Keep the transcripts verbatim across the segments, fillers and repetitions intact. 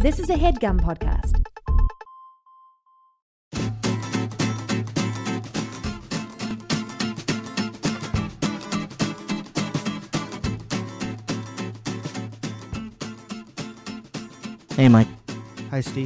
This is a HeadGum podcast. Hey, Mike. Hi, Steve.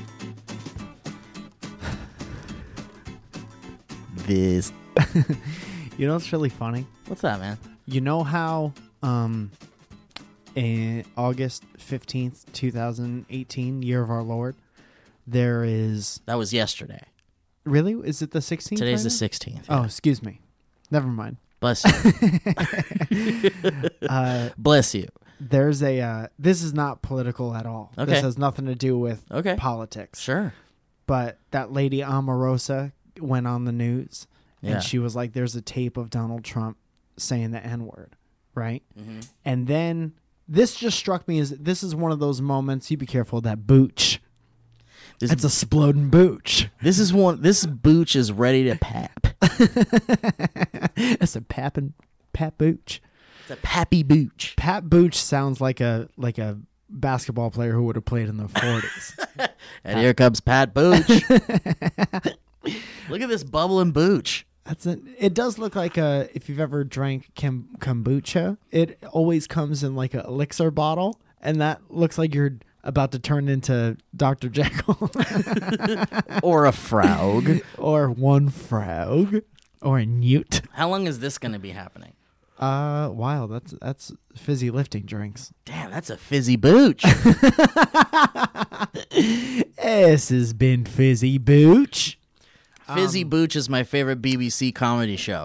Viz. You know what's really funny? What's that, man? You know how um, in August fifteenth, twenty eighteen, year of our Lord, there is... That was yesterday. Really? Is it the sixteenth? Today's right the now? sixteenth. Oh, yeah. excuse me. Never mind. Bless you. uh, Bless you. there's a... Uh, this is not political at all. Okay. This has nothing to do with Okay. politics. Sure. But that lady Omarosa went on the news, Yeah. and she was like, there's a tape of Donald Trump saying the N-word, right? Mm-hmm. And then this just struck me as this is one of those moments, you be careful of that booch. This, It's a sploding booch. this is one. This booch is ready to pap. It's a pappin' Pat Booch. It's a pappy booch. Pat Booch sounds like a like a basketball player who would have played in the forties. And here comes Pat Booch. Look at this bubbling booch. That's it. It does look like a. If you've ever drank kam- kombucha, it always comes in like a elixir bottle, and that looks like you're about to turn into Doctor Jekyll Or a frog. or one frog or a newt. How long is this going to be happening? Uh, wow, that's that's fizzy lifting drinks. Damn, that's a fizzy booch. This has been Fizzy Booch. Fizzy Booch is my favorite B B C comedy show.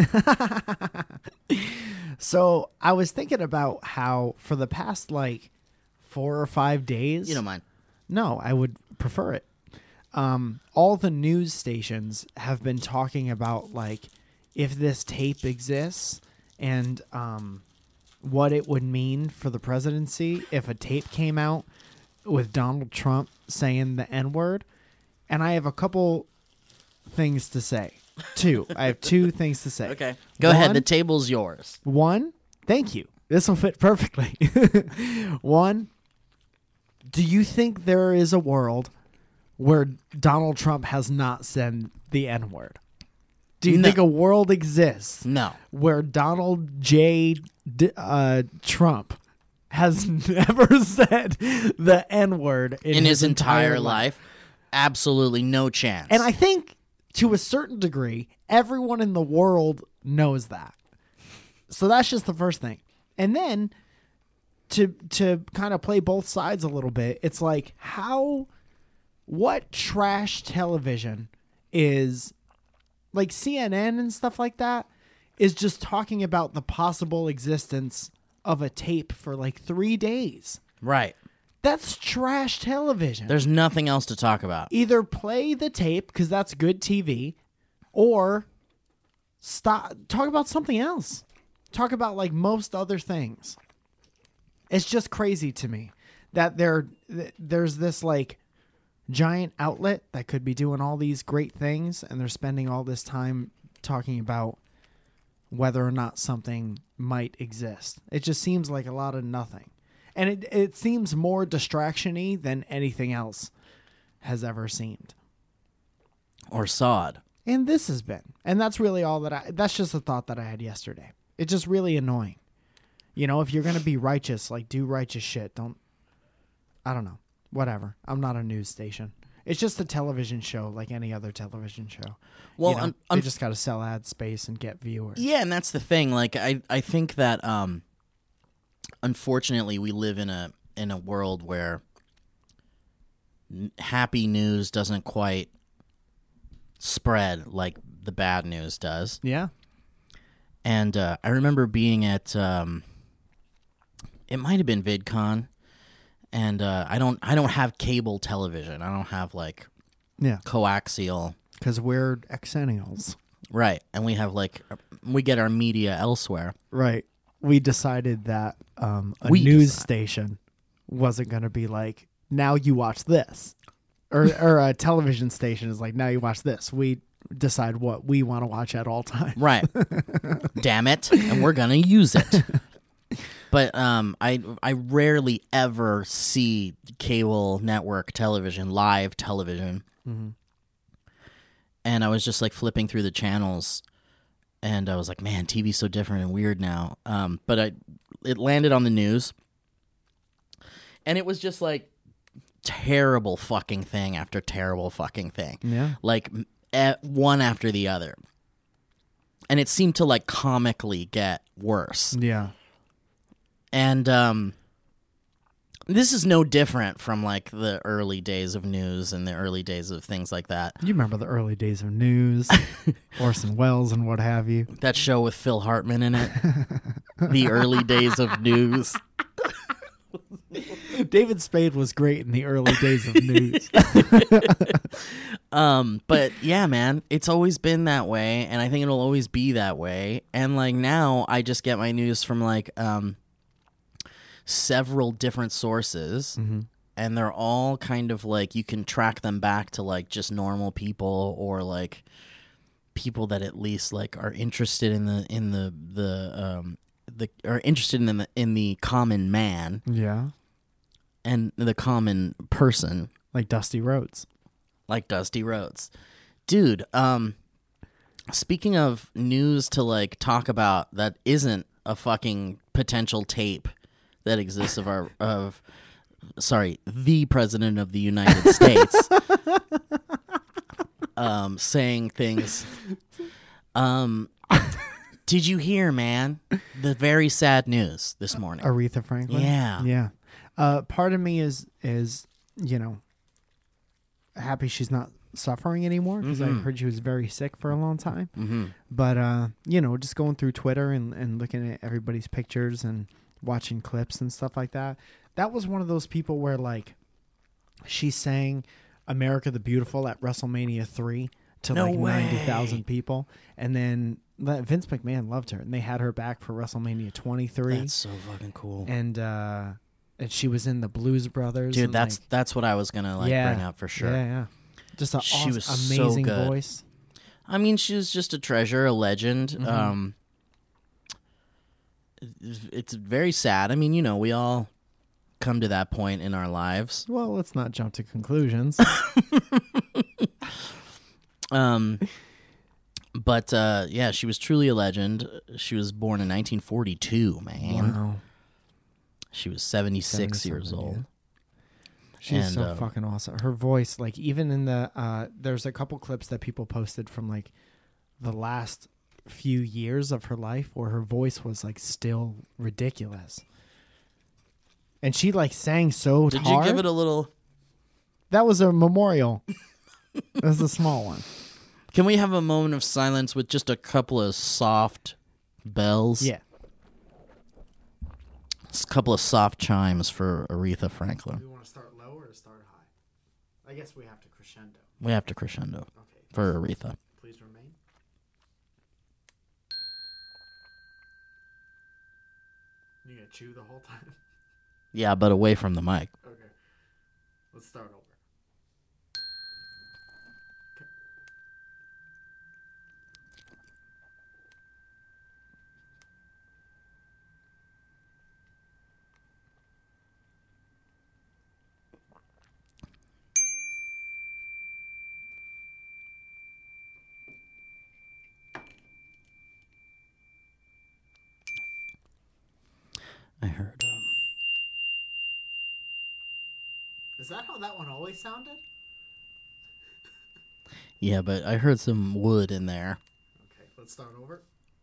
So I was thinking about how for the past like four or five days, You don't mind. no, I would prefer it. Um, all the news stations have been talking about like if this tape exists and um, what it would mean for the presidency if a tape came out with Donald Trump saying the N-word. And I have a couple things to say. Two. I have two things to say. Okay. Go ahead. One- The table's yours. One, thank you. This will fit perfectly. One, do you think there is a world where Donald Trump has not said the N-word? Do you No. think a world exists No. where Donald J. D- uh, Trump has never said the N-word in, In his entire life, absolutely no chance. And I think to a certain degree, everyone in the world knows that. So that's just the first thing. And then to to kind of play both sides a little bit, it's like how what trash television is like C N N and stuff like that is just talking about the possible existence of a tape for like three days. Right. That's trash television. There's nothing else to talk about. Either play the tape because that's good T V, or stop talk about something else. Talk about like most other things. It's just crazy to me that there th- there's this like giant outlet that could be doing all these great things, and they're spending all this time talking about whether or not something might exist. It just seems like a lot of nothing. And it it seems more distraction-y than anything else has ever seemed. Or sod. And this has been. And that's really all that I... That's just a thought that I had yesterday. It's just really annoying. You know, if you're going to be righteous, like, do righteous shit. Don't... I don't know. Whatever. I'm not a news station. It's just a television show like any other television show. Well, You know, un- they un- just got to sell ad space and get viewers. Yeah, and that's the thing. Like, I, I think that, um, unfortunately, we live in a in a world where n- happy news doesn't quite spread like the bad news does. Yeah. And uh, I remember being at, um, it might have been VidCon, and uh, I don't I don't have cable television. I don't have like Yeah. coaxial. Because we're exennials. Right, and we have like we get our media elsewhere. Right. We decided that um, a We news decide. station wasn't going to be like, now you watch this. Or, or a television station is like, now you watch this. We decide what we want to watch at all times. Right. Damn it, and we're gonna use it. But um, I I rarely ever see cable network television, live television. Mm-hmm. And I was just like flipping through the channels, and I was like, man, T V's so different and weird now. Um, but I, it landed on the news, and it was just like terrible fucking thing after terrible fucking thing. Yeah. Like eh, one after the other. And it seemed to like comically get worse. Yeah. And um, this is no different from like the early days of news and the early days of things like that. You remember the early days of news, Orson Welles and what have you. That show with Phil Hartman in it. The early days of news. David Spade was great in the early days of news. um, but yeah, man, it's always been that way, and I think it'll always be that way. And like now, I just get my news from like um, several different sources, Mm-hmm. and they're all kind of like you can track them back to like just normal people or like people that at least like are interested in the in the the um the are interested in the in the common man. Yeah. And the common person. Like Dusty Rhodes. Like Dusty Rhodes. Dude, um, speaking of news to, like, talk about that isn't a fucking potential tape that exists of our, of, sorry, the President of the United States um, saying things. Um, did you hear, man, the very sad news this morning? Aretha Franklin? Yeah. Yeah. Uh, part of me is, is you know, happy she's not suffering anymore because Mm-hmm. I heard she was very sick for a long time. Mm-hmm. But, uh, you know, just going through Twitter and, and looking at everybody's pictures and watching clips and stuff like that, that was one of those people where, like, she sang America the Beautiful at WrestleMania three to, No like, way. ninety thousand people. And then Vince McMahon loved her, and they had her back for WrestleMania twenty-three. That's so fucking cool. And, uh... And she was in the Blues Brothers. Dude, and that's like, that's what I was gonna like yeah, bring up for sure. Yeah, yeah. Just an She awesome, was so amazing good. voice. I mean, she was just a treasure, a legend. Mm-hmm. Um, it's, it's very sad. I mean, you know, we all come to that point in our lives. Well, let's not jump to conclusions. Um, but uh, yeah, she was truly a legend. She was born in nineteen forty-two. Man, Wow. she was seventy-six years seventy-seven, old. yeah. She's And, so uh, fucking awesome. Her voice, like, even in the uh, there's a couple clips that people posted from like the last few years of her life where her voice was like still ridiculous, and she like sang so Did hard. you give it a little? That was a memorial. That was a small one. Can we have a moment of silence with just a couple of soft bells? Yeah. Just a couple of soft chimes for Aretha Franklin. Do we want to start low or start high? I guess we have to crescendo. We have to crescendo Okay. for Aretha. Please remain. You gonna chew the whole time? Yeah, but away from the mic. Okay. Let's start over. I heard. Um, Is that how that one always sounded? yeah, but I heard some wood in there. Okay, let's start over.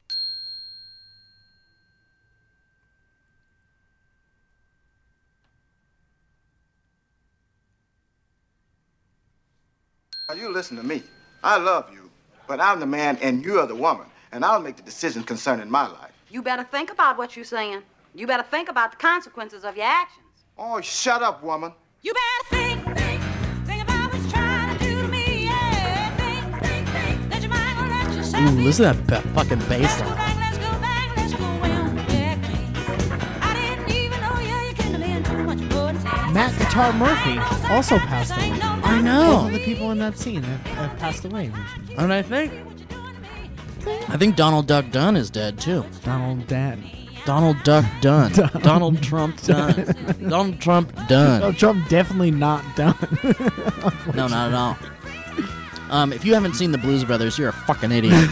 Now, you listen to me. I love you, but I'm the man and you're the woman, and I'll make the decision concerning my life. You better think about what you're saying. You better think about the consequences of your actions. Oh, shut up, woman. You better think, think, think about what you're trying to do to me. Yeah, think, think, think that you might well let yourself Ooh, be. listen to that ba- fucking bass Let's go line. back, let's go back, let's go well, yeah, clean. I didn't even know you, you couldn't have been too much more than ten. Matt Guitar Murphy also passed away. I Both know. of the people in that scene have, have passed away. recently. And I think, I think Donald Duck Dunn is dead too. Donald Dad. Donald Duck done. Donald Trump done. Donald Trump done. Donald Trump definitely not done. No, not at all. Um, if you haven't seen the Blues Brothers, you're a fucking idiot.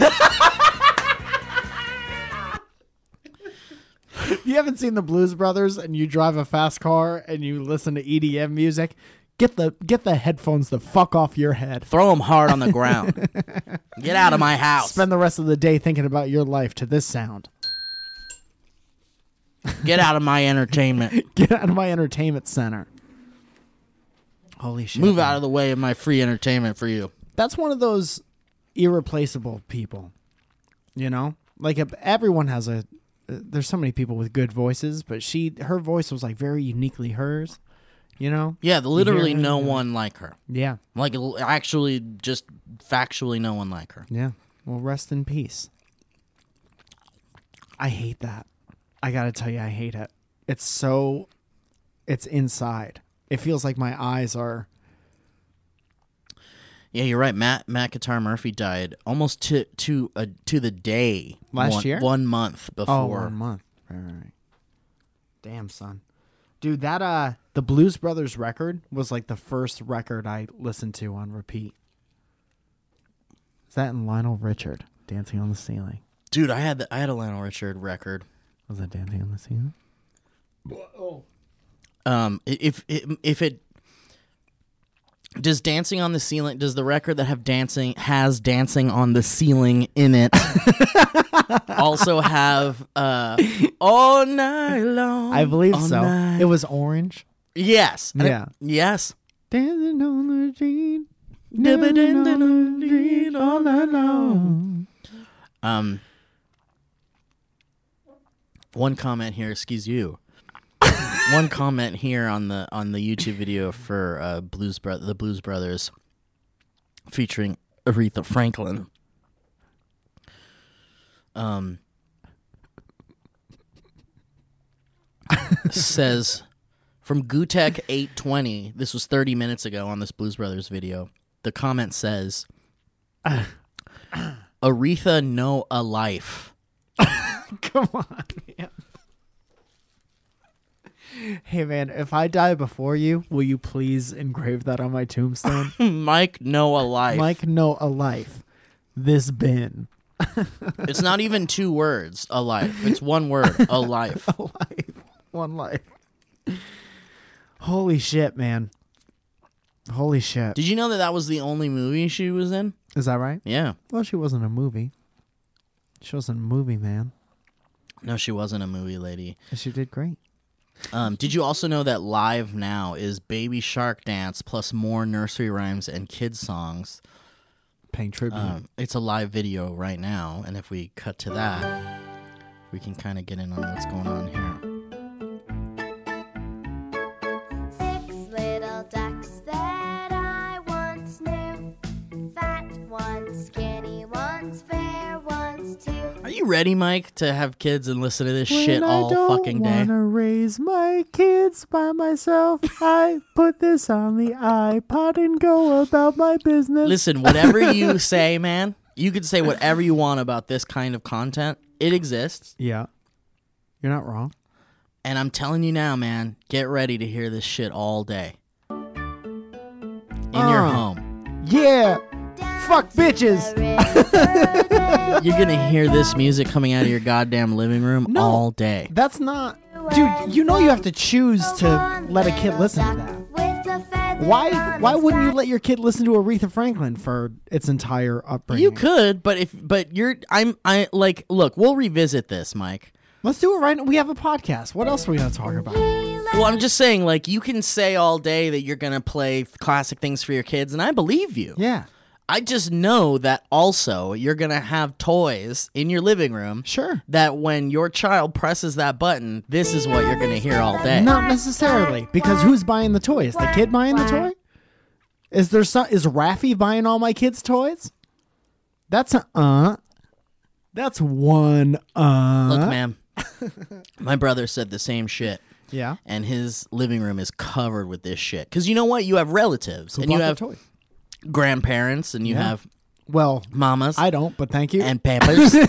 If you haven't seen the Blues Brothers and you drive a fast car and you listen to E D M music, get the get the headphones the fuck off your head. Throw them hard on the ground. Get out of my house. Spend the rest of the day thinking about your life to this sound. Get out of my entertainment. Get out of my entertainment center. Holy shit. Move man. out of the way of my free entertainment for you. That's one of those irreplaceable people. You know? Like if everyone has a uh, there's so many people with good voices, but she her voice was like very uniquely hers, you know? Yeah, literally You hear her? no one like her. Yeah. Like, l- actually, just factually no one like her. Yeah. Well, rest in peace. I hate that. I got to tell you I hate it. It's so it's inside. It feels like my eyes are Yeah, you're right. Matt Matt Guitar Murphy died almost to to uh, to the day Last one, year? one month oh, before. one month. Right, right, right. Damn, son. Dude, that uh the Blues Brothers record was like the first record I listened to on repeat. Is that in Lionel Richard, Dancing on the Ceiling? Dude, I had the, I had a Lionel Richard record. Was that Dancing on the Ceiling? Um, i- if if if it does Dancing on the Ceiling, does the record that have dancing has Dancing on the Ceiling in it also have uh All Night Long? I believe All so. Night- It was orange. yes, And it- Yeah. yes. Dancing on the street, dancing on the street all night long. Um, one comment here, excuse you. One comment here on the on the YouTube video for uh, Blues Bro- the Blues Brothers featuring Aretha Franklin. Um, says from Gutek eight twenty. This was thirty minutes ago on this Blues Brothers video. The comment says, "Aretha know a life." Come on, man. Hey, man, if I die before you, will you please engrave that on my tombstone? Mike know a life. Mike, know a life. This bin. It's not even two words, a life. It's one word, a life. A life. One life. Holy shit, man. Holy shit. Did you know that that was the only movie she was in? Is that right? Yeah. Well, she wasn't a movie. She wasn't a movie, man. No, she wasn't a movie lady. And she did great. Um, did you also know that Live Now is Baby Shark Dance plus more nursery rhymes and kids songs? Paying tribute. Um, it's a live video right now, and if we cut to that, we can kind of get in on what's going on here. Six little ducks that I once knew. Fat ones, skinny ones, fair ones too. Are you ready, Mike, to have kids and listen to this shit When all I don't fucking day? wanna raise my kids by myself, I put this on the iPod and go about my business. Listen, whatever you say, man, you can say whatever you want about this kind of content. It exists. Yeah. You're not wrong. And I'm telling you now, man, get ready to hear this shit all day. In your Uh. home. Yeah. Fuck bitches. You're going to hear this music coming out of your goddamn living room No. all day. That's not. Dude, you know you have to choose to let a kid listen to that. Why why wouldn't you let your kid listen to Aretha Franklin for its entire upbringing? You could, but if but you're I'm I like look, we'll revisit this, Mike. Let's do it right now. We have a podcast. What else are we going to talk about? Well, I'm just saying, like, you can say all day that you're going to play classic things for your kids, and I believe you. Yeah. I just know that also you're going to have toys in your living room. Sure. That when your child presses that button, this is what you're going to hear all day. Not necessarily, because who's buying the toy? Is the kid buying the toy? Is there some? Is Raffy buying all my kids' toys? That's a uh. That's one uh. Look, man, my brother said the same shit. Yeah. And his living room is covered with this shit. Because you know what? You have relatives. Who and you bought the have toy? grandparents. And you Yeah. have Well, mamas I don't, but thank you. and papas. Well,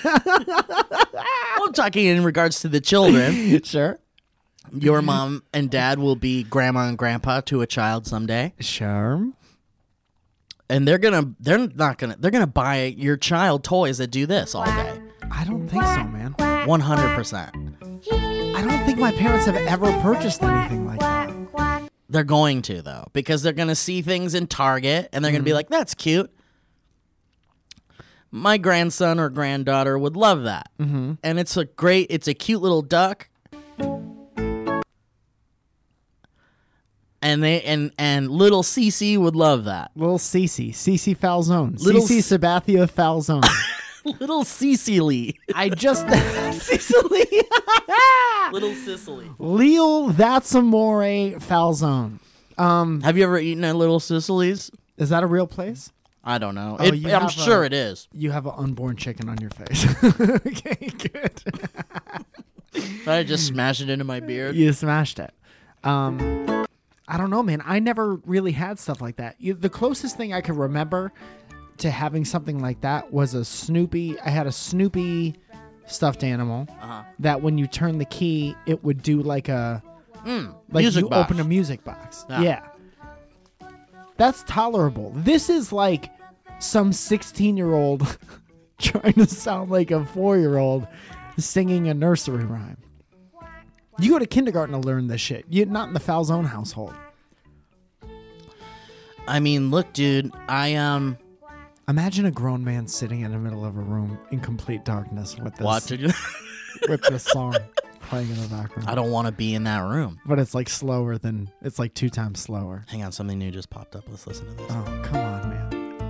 I'm talking in regards to the children. Sure. Your mom and dad will be grandma and grandpa to a child someday. Sure. And they're gonna they're not gonna they're gonna buy your child toys that do this all day. I don't think so, man. One hundred percent. I don't think my parents have ever purchased anything like that. They're going to though, because they're gonna see things in Target and they're gonna be like, "That's cute." My grandson or granddaughter would love that, mm-hmm. and it's a great, it's a cute little duck. And they and and little Cece would love that. Little Cece. Cece Falzone. Little Cece C- Sabathia Falzone. Little Cecily. I just... Cecily. Little Sicily. Leo That's Amore Falzone. Um, Have you ever eaten at Little Sicily's? is that a real place? I don't know. Oh, It- you I'm have sure a- it is. You have an unborn chicken on your face. Okay, good. I just smash it into my beard. You smashed it. Um, I don't know, man. I never really had stuff like that. You, the closest thing I could remember to having something like that was a Snoopy. I had a Snoopy stuffed animal Uh-huh. that when you turn the key, it would do like a Mm, like music you box. open a music box. Yeah. Yeah. That's tolerable. This is like some sixteen-year-old trying to sound like a four-year-old singing a nursery rhyme. You go to kindergarten to learn this shit. You're not in the Falzone household. I mean, look, dude. I um Imagine a grown man sitting in the middle of a room in complete darkness with this watching. with this song playing in the background. I don't want to be in that room. But it's like slower than it's like two times slower. Hang on, something new just popped up. Let's listen to this. Oh, come on, man.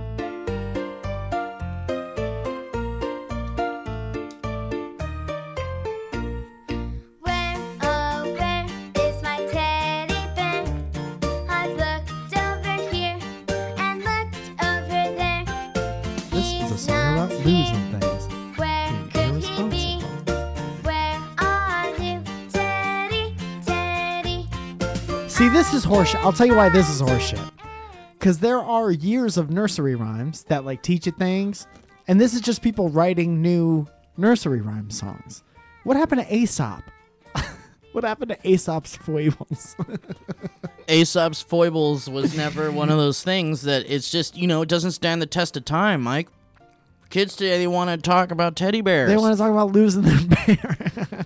Where, oh, where is my teddy bear? I've looked over here and looked over there. This is a He's song not about here. losing things. Where Being could he be? irresponsible. Where are you, Teddy, Teddy? See, this is horseshit. I'll tell you why this is horseshit. Because there are years of nursery rhymes that like teach you things, and this is just people writing new nursery rhyme songs. What happened to Aesop? What happened to Aesop's foibles? Aesop's foibles was never one of those things that it's just, you know, it doesn't stand the test of time, Mike. Kids today, they want to talk about teddy bears. They want to talk about losing their bear.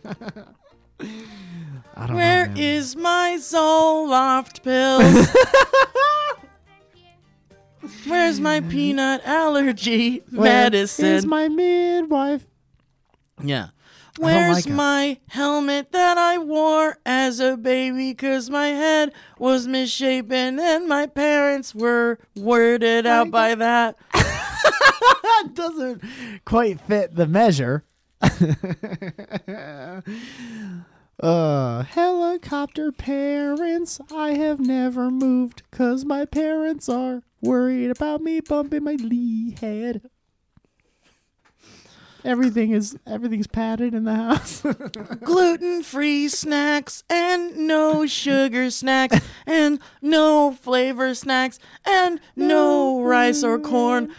I don't Where know. man. is my Zoloft pills? Where's my peanut allergy Where medicine? is my midwife? yeah. don't Where's like it. my helmet that I wore as a baby? Cause my head was misshapen and my parents were worded out by that. That doesn't quite fit the measure. uh, helicopter parents, I have never moved because my parents are worried about me bumping my Lee head. Everything is everything's padded in the house. Gluten-free snacks and no sugar snacks and no flavor snacks and no rice or corn.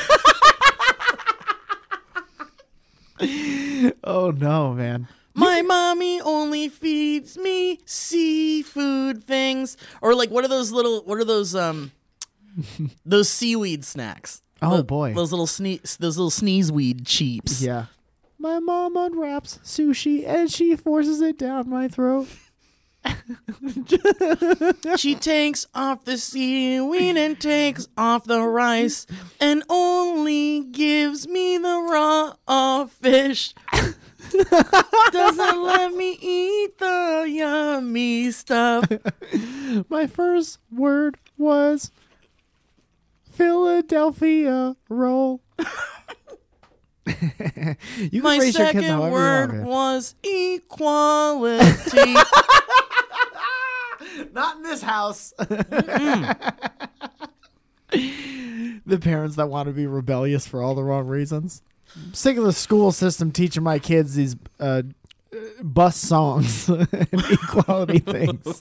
Oh no, man. My mommy only feeds me seafood things. Or like what are those little what are those um those seaweed snacks? Oh The- boy. Those little sneeze those little sneeze weed cheeps. Yeah. My mom unwraps sushi and she forces it down my throat. She takes off the seaweed and takes off the rice and only gives me the raw fish. Doesn't let me eat the yummy stuff. My first word was Philadelphia roll. You can My raise your kids second however you word want, man. was equality. Not in this house. The parents that want to be rebellious for all the wrong reasons. I'm sick of the school system teaching my kids these uh, bus songs and equality things.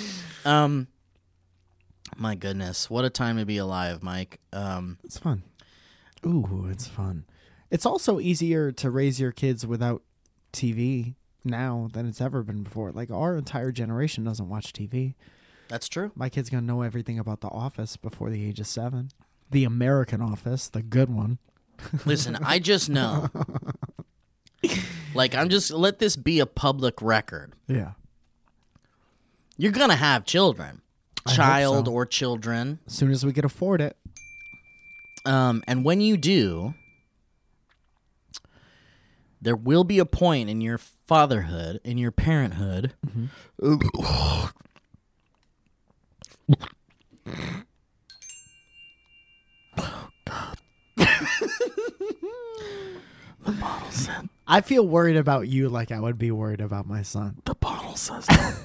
um, my goodness, what a time to be alive, Mike. Um, It's fun. Ooh, it's fun. It's also easier to raise your kids without T V now than it's ever been before. Like, our entire generation doesn't watch T V. That's true. My kid's going to know everything about The Office before the age of seven. The American Office, the good one. Listen, I just know. Like, I'm just, let this be a public record. Yeah. You're going to have children. I hope Child so. or children. As soon as we could afford it. Um, and when you do, there will be a point in your fatherhood, in your parenthood. The bottle said. I feel worried about you like I would be worried about my son. The bottle says.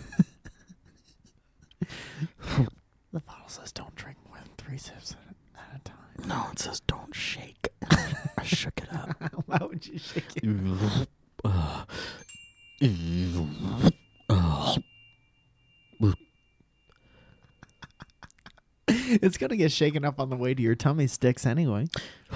The bottle says don't drink more than three sips at a time. No, it says don't shake. I shook it up. Why would you shake it? It's going to get shaken up on the way to your tummy sticks anyway.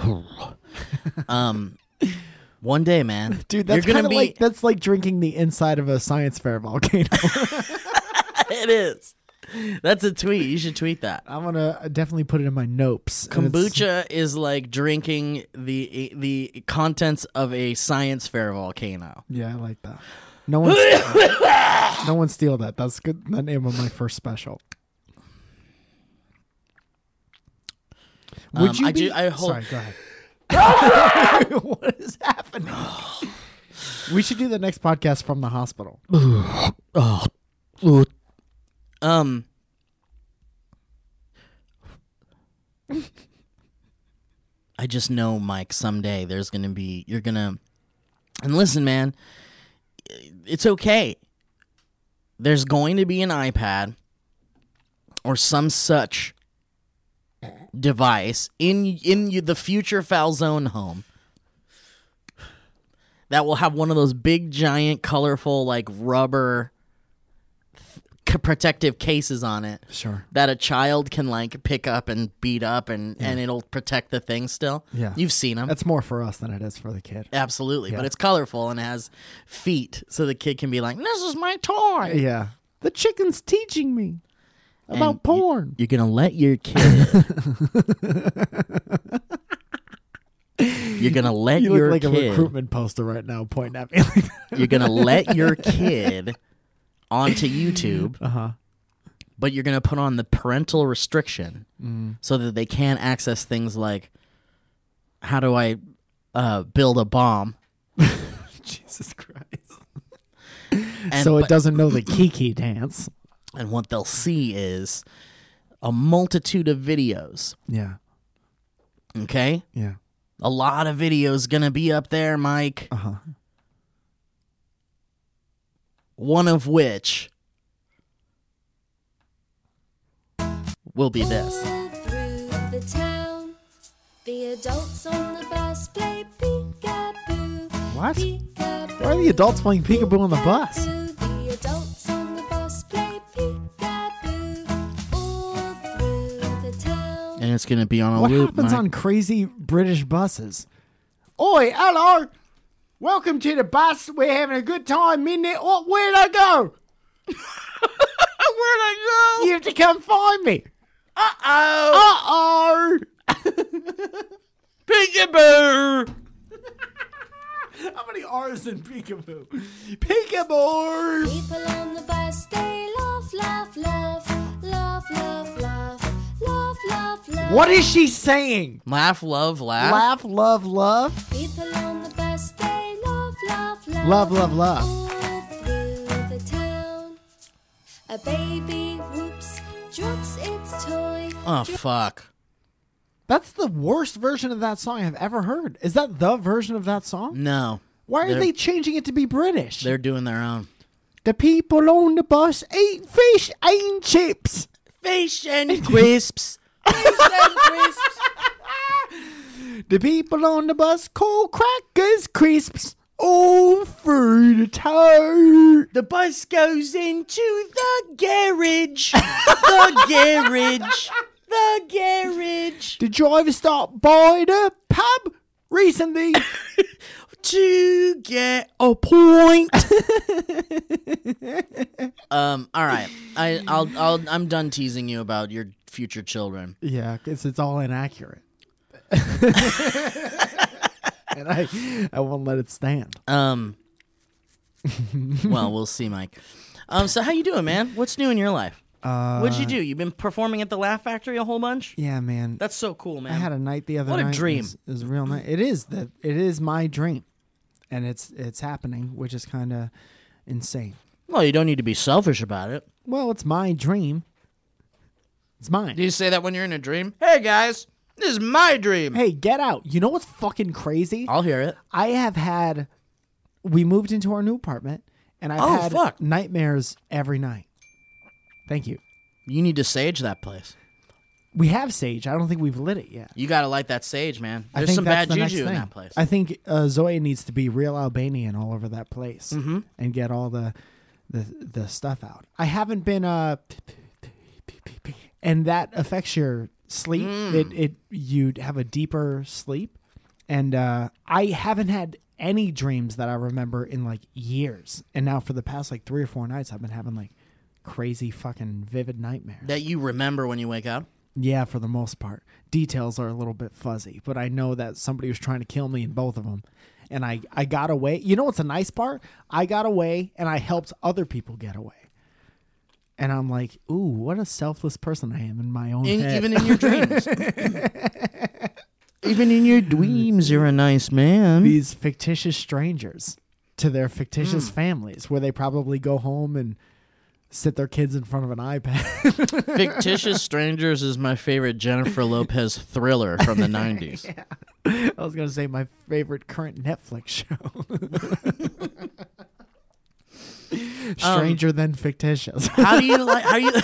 um, one day, man, Dude, that's you're kind gonna of be. like that's like drinking the inside of a science fair volcano. It is. That's a tweet. You should tweet that. I'm gonna definitely put it in my notes. And it's- Kombucha is like drinking the the contents of a science fair volcano. Yeah, I like that. No one, no one steal that. That's good. The name of my first special. Would Um, you I be? do- I hold- Sorry, go ahead. What is happening? We should do the next podcast from the hospital. Um. I just know, Mike, someday there's going to be, you're going to, and listen, man, it's okay. There's going to be an iPad or some such device in in the future Falzone home that will have one of those big, giant, colorful, like rubber c- protective cases on it. Sure. That a child can like pick up and beat up, and, and it'll protect the thing still. Yeah. You've seen them. That's more for us than it is for the kid. Absolutely. Yeah. But it's colorful and has feet, so the kid can be like, this is my toy. Yeah. The chicken's teaching me about And you- porn. You're going to let your kid... You're going to let You your look like kid... a recruitment poster right now, pointing at me. Like that. You're going to let your kid onto YouTube, Uh-huh. but you're going to put on the parental restriction Mm. so that they can't access things like, how do I uh, build a bomb? Jesus Christ. And, so it but- doesn't know the Kiki dance. And what they'll see is a multitude of videos, Yeah. okay? Yeah. A lot of videos going to be up there, Mike. Uh-huh. One of which will be this. Through the town, the adults on the bus play peekaboo. What? Peekaboo. Why are the adults playing peekaboo on the bus? The adults on the bus play peekaboo. All through the town. And it's going to be on a What loop, happens Mike. on crazy British buses? Oi, hello. Welcome to the bus. We're having a good time. Minute. Oh, where'd I go? Where'd I go? You have to come find me. Uh-oh. Uh-oh. Peekaboo. How many R's in peekaboo? Peekaboo. People on the bus, they laugh, laugh, laugh, laugh, laugh, laugh, laugh, laugh, laugh. What is she saying? Laugh, love, laugh. Laugh, love, love. People on the bus, they laugh, laugh, laugh. Love, love, love. All through the town. A baby whoops, drops its toy. Oh, fuck. That's the worst version of that song I've ever heard. Is that the version of that song? No. Why are They're- they changing it to be British? They're doing their own. The people on the bus eat fish and chips. Fish and crisps. Fish and crisps. The people on the bus call crackers crisps all through the town. The bus goes into the garage. The garage. The garage. Did Did you ever stop by the pub recently? To get a point. um. All right. I. I'll. I'll. I'm done teasing you about your future children. Yeah, because it's all inaccurate. And I, I won't let it stand. Um. Well, we'll see, Mike. Um. So how you doing, man? What's new in your life? Uh, What'd you do? You've been performing at the Laugh Factory a whole bunch. Yeah, man. That's so cool, man. I had a night the other What a night. dream. It was, it was a real night. It is the. It is my dream, and it's it's happening, which is kind of insane. Well, you don't need to be selfish about it. Well, it's my dream. It's mine. Do you say that when you're in a dream? Hey guys, this is my dream. Hey, get out. You know what's fucking crazy? I'll hear it. I have had. We moved into our new apartment, and I've Oh, had fuck. nightmares every night. Thank you. You need to sage that place. We have sage. I don't think we've lit it yet. You got to light that sage, man. I There's think some that's bad the next juju in thing. that place. I think uh, Zoe needs to be real Albanian all over that place Mm-hmm. and get all the, the the stuff out. I haven't been uh, and that affects your sleep. Mm. It it you have a deeper sleep, and uh, I haven't had any dreams that I remember in like years. And now for the past like three or four nights, I've been having like crazy fucking vivid nightmares. That you remember when you wake up? Yeah, for the most part. Details are a little bit fuzzy, but I know that somebody was trying to kill me in both of them. And I, I got away. You know what's a nice part? I got away and I helped other people get away. And I'm like, ooh, what a selfless person I am in my own In, head. even in your dreams. Even in your dreams, you're a nice man. These fictitious strangers to their fictitious Hmm. families where they probably go home and sit their kids in front of an iPad. Fictitious Strangers is my favorite Jennifer Lopez thriller from the nineties. I was going to say my favorite current Netflix show. Stranger than fictitious. How do you like? How do you?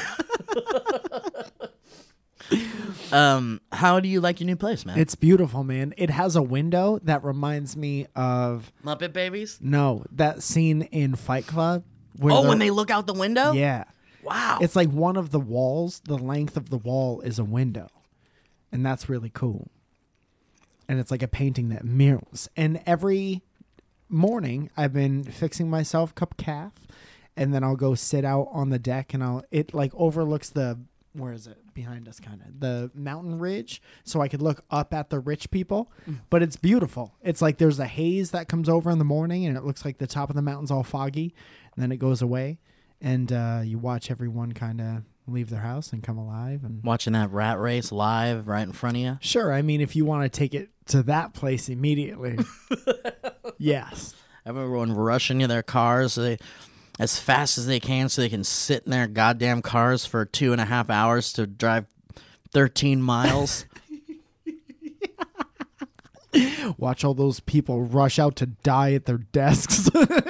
um, how do you like your new place, man? It's beautiful, man. It has a window that reminds me of Muppet Babies. no that scene in Fight Club. Where Oh, the- when they look out the window. yeah, Wow. it's like one of the walls. The length of the wall is a window, and that's really cool. And it's like a painting that mirrors. And every morning, I've been fixing myself a cup of calf, and then I'll go sit out on the deck, and I'll it like overlooks the where is it behind us, kind of the mountain ridge, so I could look up at the rich people. But it's beautiful. It's like there's a haze that comes over in the morning, and it looks like the top of the mountain's all foggy, and then it goes away, and uh, you watch everyone kind of leave their house and come alive. And Watching that rat race live right in front of you. sure, I mean, if you want to take it to that place immediately, yes. Everyone rushing to their cars they, as fast as they can so they can sit in their goddamn cars for two and a half hours to drive thirteen miles. Watch all those people rush out to die at their desks.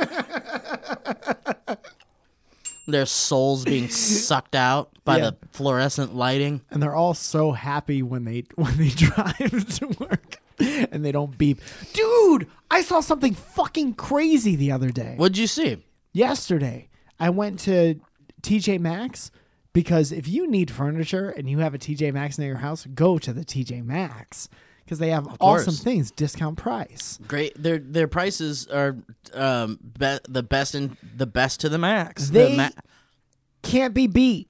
Their souls being sucked out by Yeah. the fluorescent lighting. And they're all so happy when they when they drive to work and they don't beep. Dude, I saw something fucking crazy the other day. What'd you see? Yesterday, I went to T J Maxx because if you need furniture and you have a T J Maxx near your house, go to the T J Maxx because they have awesome course. things, discount price. Great. Their their prices are um be- the best in the best to the max. They The ma- can't be beat.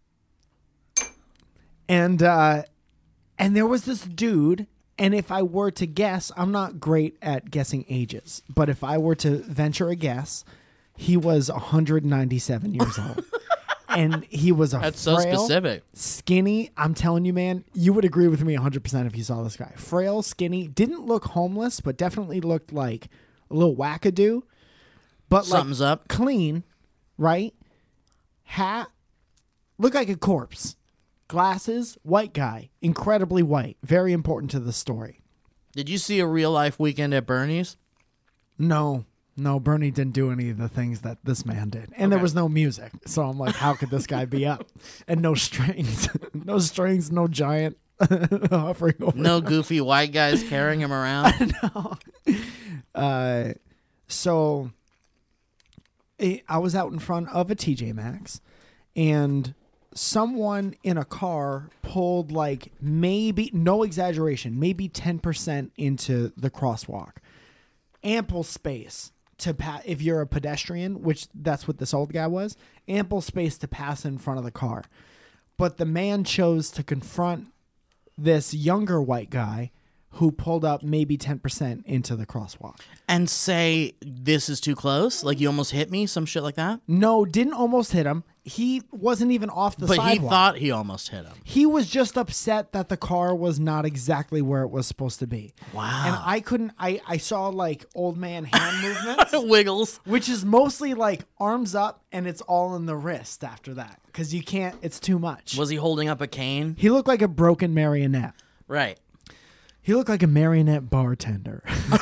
And uh and there was this dude, and if I were to guess, I'm not great at guessing ages, but if I were to venture a guess, he was one hundred ninety-seven years old. And he was a That's so frail, specific. skinny. I'm telling you, man, you would agree with me one hundred percent if you saw this guy. Frail, skinny, didn't look homeless, but definitely looked like a little wackadoo. But Something's like up. clean, right? Hat, looked like a corpse. Glasses, white guy, incredibly white. Very important to the story. Did you see a real life Weekend at Bernie's? No, no, Bernie didn't do any of the things that this man did. And there Okay. was no music. So I'm like, how could this guy be up? And no strings. no strings, no giant hovering over. No goofy white guys carrying him around. Uh, so eh, I was out in front of a T J Maxx, and someone in a car pulled like maybe, no exaggeration, maybe ten percent into the crosswalk. Ample space to pass if you're a pedestrian, which that's what this old guy was. Ample space to pass in front of the car. But the man chose to confront this younger white guy who pulled up maybe ten percent into the crosswalk. And say, this is too close? Like, you almost hit me? Some shit like that? No, didn't almost hit him. He wasn't even off the But sidewalk. he thought he almost hit him. He was just upset that the car was not exactly where it was supposed to be. Wow. And I couldn't, I, I saw like old man hand movements, Wiggles. which is mostly like arms up and it's all in the wrist after that. Because you can't, it's too much. Was he holding up a cane? He looked like a broken marionette. Right. He looked like a marionette bartender.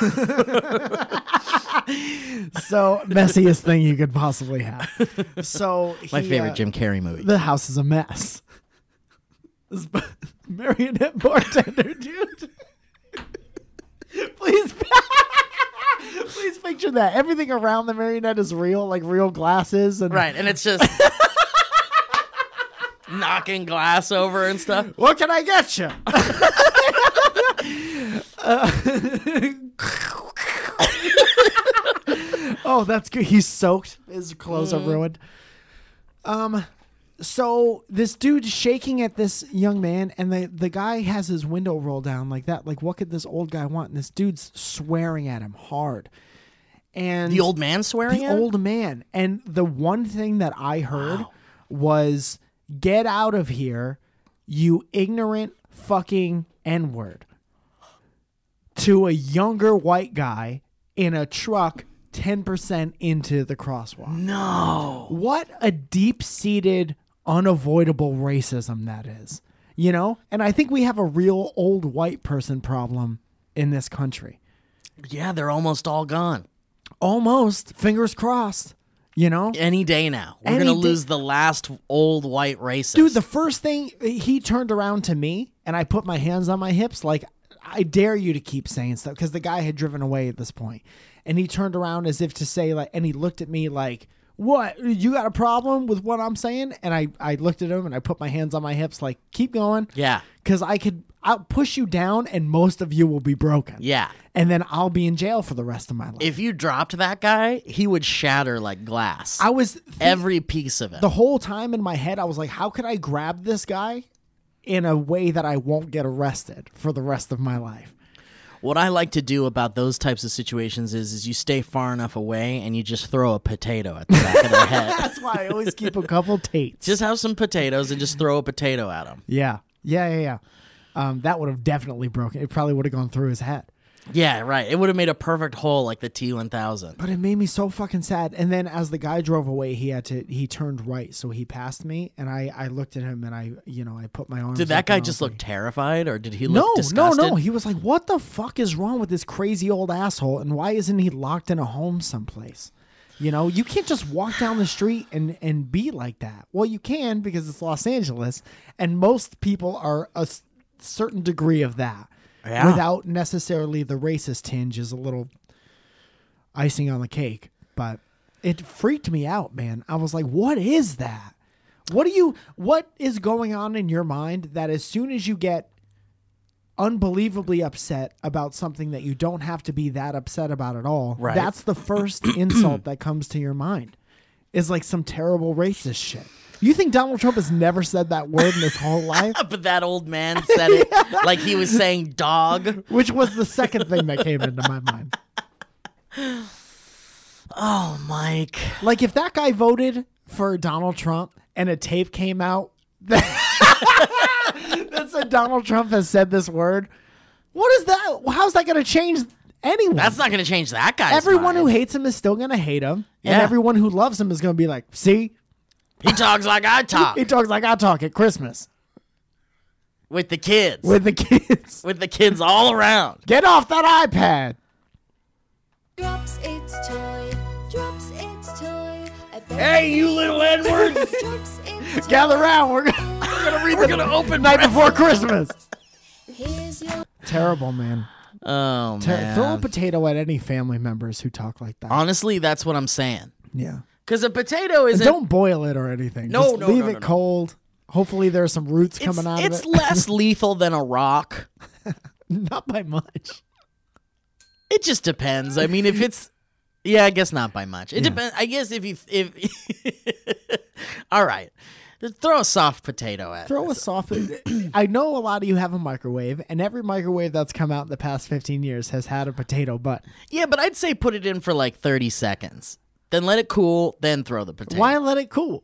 So, messiest thing you could possibly have. So My he, favorite uh, Jim Carrey movie. The house is a mess. This b- marionette bartender, dude. Please, please picture that. Everything around the marionette is real, like real glasses and Right, and it's just knocking glass over and stuff. What can I get you? Uh, oh, that's good. He's soaked. His clothes are ruined. Um, so this dude's shaking at this young man, and the the guy has his window rolled down like that. Like, what could this old guy want? And this dude's swearing at him hard. And The old man swearing the at him? old man. And the one thing that I heard Wow. was, "Get out of here, you ignorant fucking N-word," to a younger white guy in a truck ten percent into the crosswalk. No. What a deep-seated, unavoidable racism that is. You know? And I think we have a real old white person problem in this country. Yeah, they're almost all gone. Almost. Fingers crossed. You know? Any day now. We're Any going to day- lose the last old white racist. Dude, the first thing, he turned around to me and I put my hands on my hips like, I dare you to keep saying stuff, because the guy had driven away at this point. And he turned around as if to say, like, and he looked at me like, "What? You got a problem with what I'm saying?" And I, I looked at him and I put my hands on my hips like, "Keep going." Yeah. Because I could, I'll push you down and most of you will be broken. Yeah. And then I'll be in jail for the rest of my life. If you dropped that guy, he would shatter like glass. I was, thi- Every piece of it. the whole time in my head, I was like, how could I grab this guy in a way that I won't get arrested for the rest of my life? What I like to do about those types of situations is, is you stay far enough away and you just throw a potato at the back of their head. That's why I always keep a couple Tates. Just have some potatoes and just throw a potato at them. yeah, yeah, yeah, yeah. Um, that would have definitely broken. It probably would have gone through his head. Yeah, right. It would have made a perfect hole like the T one thousand. But it made me so fucking sad. And then as the guy drove away, he had to. He turned right, so he passed me, and I, I looked at him, and I, you know, I put my arms. Did that up guy and I just was look like, terrified, or did he No, look disgusted? no, no. He was like, "What the fuck is wrong with this crazy old asshole? And why isn't he locked in a home someplace?" You know, you can't just walk down the street and, and be like that. Well, you can, because it's Los Angeles, and most people are a s- certain degree of that. Yeah. Without necessarily the racist tinge is a little icing on the cake. But it freaked me out, man. I was like, what is that? What do you what is going on in your mind that as soon as you get unbelievably upset about something that you don't have to be that upset about at all, Right. that's the first insult that comes to your mind? Is like some terrible racist shit. You think Donald Trump has never said that word in his whole life? But that old man said it like he was saying dog. Which was the second thing that came into my mind. Oh, Mike. Like, if that guy voted for Donald Trump and a tape came out that, that said Donald Trump has said this word, what is that? How's that going to change anyone? That's not going to change that guy's Everyone mind. who hates him is still going to hate him. And Yeah. everyone who loves him is going to be like, see? He talks like I talk He talks like I talk at Christmas with the kids. with the kids. with the kids all around. Get off that iPad. Drops its toy, drops its toy. I bet Hey, you little Edward. drops its Gather around. We're going to read We're the going to open Night Before Christmas. Here's your Terrible, man. Oh, Ter- man. throw a potato at any family members who talk like that. Honestly, that's what I'm saying. Yeah. Because a potato And isn't... don't boil it or anything. No, Just no, leave no, it no, no. cold. Hopefully there's some roots It's, coming out it's of it. less lethal than a rock. Not by much. It just depends. I mean, if it's, yeah, I guess not by much. It Yeah. depends. I guess if you, if, all right, just throw a soft potato at. Throw it. a soft. I know a lot of you have a microwave, and every microwave that's come out in the past fifteen years has had a potato butt. Yeah, but I'd say put it in for like thirty seconds. Then let it cool. Then throw the potato. Why let it cool?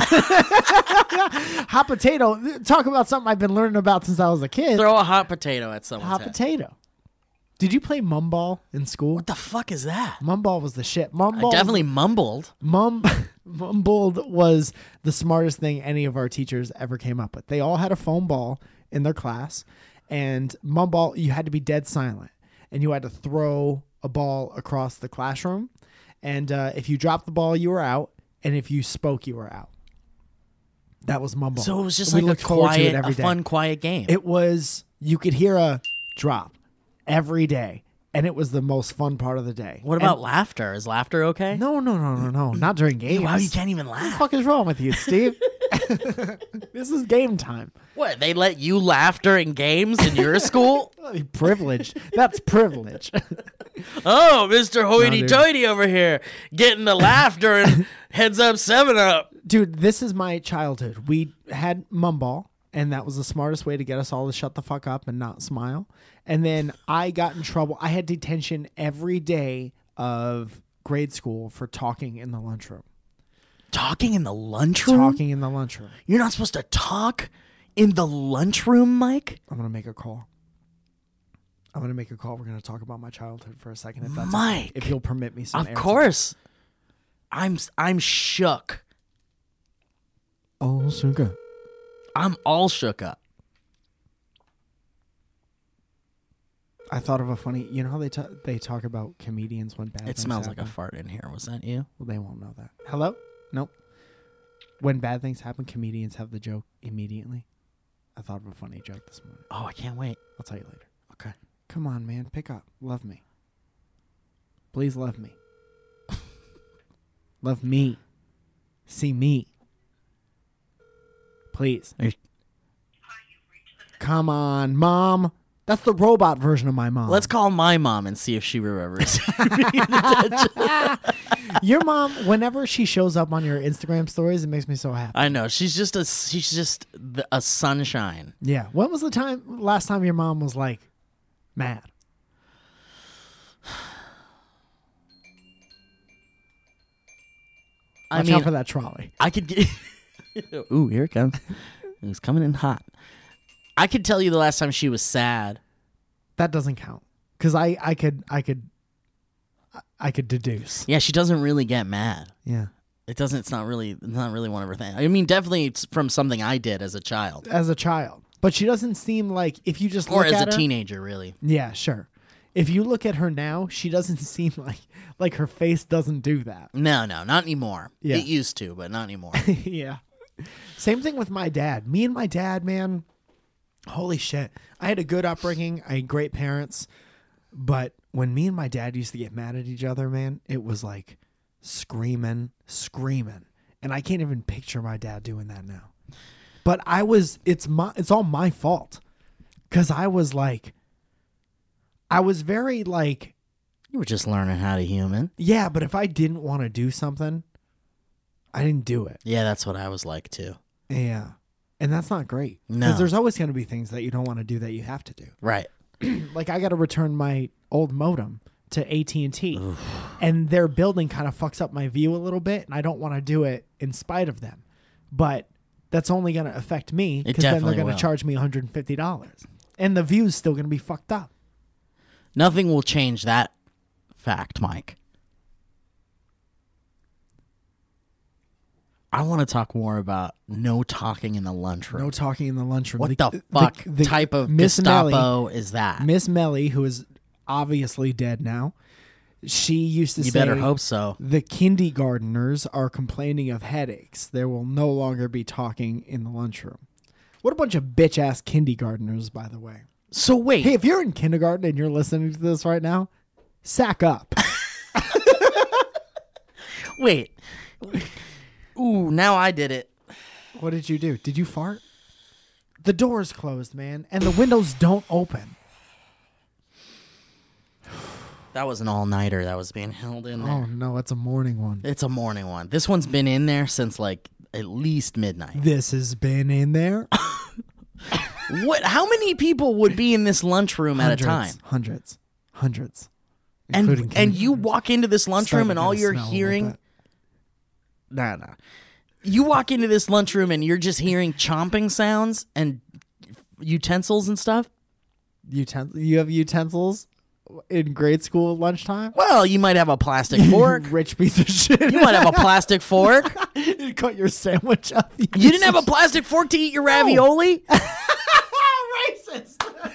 Hot potato. Talk about something I've been learning about since I was a kid. Throw a hot potato at someone's Hot head. potato. Did you play mumball in school? What the fuck is that? Mumball was the shit. I Mumball definitely mumbled. Mum mumbled was the smartest thing any of our teachers ever came up with. They all had a foam ball in their class, and mumball, you had to be dead silent, and you had to throw a ball across the classroom, and uh, if you dropped the ball, you were out, and if you spoke, you were out. That was mumball. So it was just We like a looked forward to it quiet, every a day. fun, quiet game. It was, you could hear a drop every day, and it was the most fun part of the day. what And- about laughter? Is laughter okay? No, no, no, no, no. Not during games. Wow, you can't even What the laugh. fuck is wrong with you, Steve? This is game time. What? They let you laugh during games in your school? Privilege. That's privilege. Oh, Mister Hoity dude. Toity over here getting the laughter and heads up seven up. Dude, this is my childhood. We had mumball, and that was the smartest way to get us all to shut the fuck up and not smile. And then I got in trouble. I had detention every day of grade school for talking in the lunchroom. Talking in the lunchroom? Talking in the lunchroom. You're not supposed to talk in the lunchroom, Mike? I'm going to make a call. I'm going to make a call. We're going to talk about my childhood for a second. If that's okay. Mike. If you'll permit me some Of airtime. course. I'm I'm shook. Oh, sugar. I'm all shook up. I thought of a funny. You know how they ta- they talk about comedians when bad. It things smells like a happen? fart in here. Was that you? Well, they won't know that. Hello? Nope. When bad things happen, comedians have the joke immediately. I thought of a funny joke this morning. Oh, I can't wait. I'll tell you later. Okay. Come on, man. Pick up. Love me. Please love me. Love me. See me. Please. Are you- Come on, Mom. That's the robot version of my mom. Let's call my mom and see if she remembers. Your mom, whenever she shows up on your Instagram stories, it makes me so happy. I know she's just a she's just the, a sunshine. Yeah. When was the time last time your mom was like mad? I Watch mean, out for that trolley. I could get. Ooh, here it comes. It's coming in hot. I could tell you the last time she was sad. That doesn't count because I, I could I could I could deduce. Yeah, she doesn't really get mad. Yeah. It doesn't. It's not really. It's not really one of her things. I mean, definitely it's from something I did as a child As a child, but she doesn't seem like if you just or look as at a her, teenager. Really. Yeah, sure. If you look at her now, she doesn't seem like like her face doesn't do that. No, no, not anymore. Yeah. It used to, but not anymore. Yeah. Same thing with my dad. Me and my dad, man. Holy shit. I had a good upbringing. I had great parents. But when me and my dad used to get mad at each other, man, it was like screaming, screaming. And I can't even picture my dad doing that now. But I was it's my it's all my fault. Cuz I was like I was very like You were just learning how to human. yeah, but if I didn't want to do something, I didn't do it. Yeah, that's what I was like too. Yeah. And that's not great. No. Because there's always going to be things that you don't want to do that you have to do. Right. Like I got to return my old modem to A T and T. And their building kind of fucks up my view a little bit. And I don't want to do it in spite of them. But that's only going to affect me because then they're definitely going to will. charge me one hundred fifty dollars. And the view's still going to be fucked up. Nothing will change that fact, Mike. I want to talk more about no talking in the lunchroom. No talking in the lunchroom. what the, fuck type of Miss Gestapo Melly, is that? Miss Melly, who is obviously dead now, she used to you say, better hope so. the kindergarteners are complaining of headaches. There will no longer be talking in the lunchroom. What a bunch of bitch ass kindergarteners, by the way. So wait, Hey, if you're in kindergarten and you're listening to this right now, sack up. wait. Ooh, now I did it. What did you do? Did you fart? The door's closed, man, and the windows don't open. That was an all-nighter that was being held in there. Oh no, it's a morning one. It's a morning one. This one's been in there since like at least midnight. This has been in there. What? How many people would be in this lunchroom at a time? Hundreds, hundreds, And including and kids. you walk into this lunchroom Starting and to all get a you're smell a little hearing. bit. Nah, nah. You walk into this lunchroom and you're just hearing chomping sounds and utensils and stuff. Uten- you have utensils in grade school lunchtime? Well, you might have a plastic fork. Rich piece of shit. You might have a plastic fork. You cut your sandwich up. You didn't have a plastic fork to eat your ravioli? racist.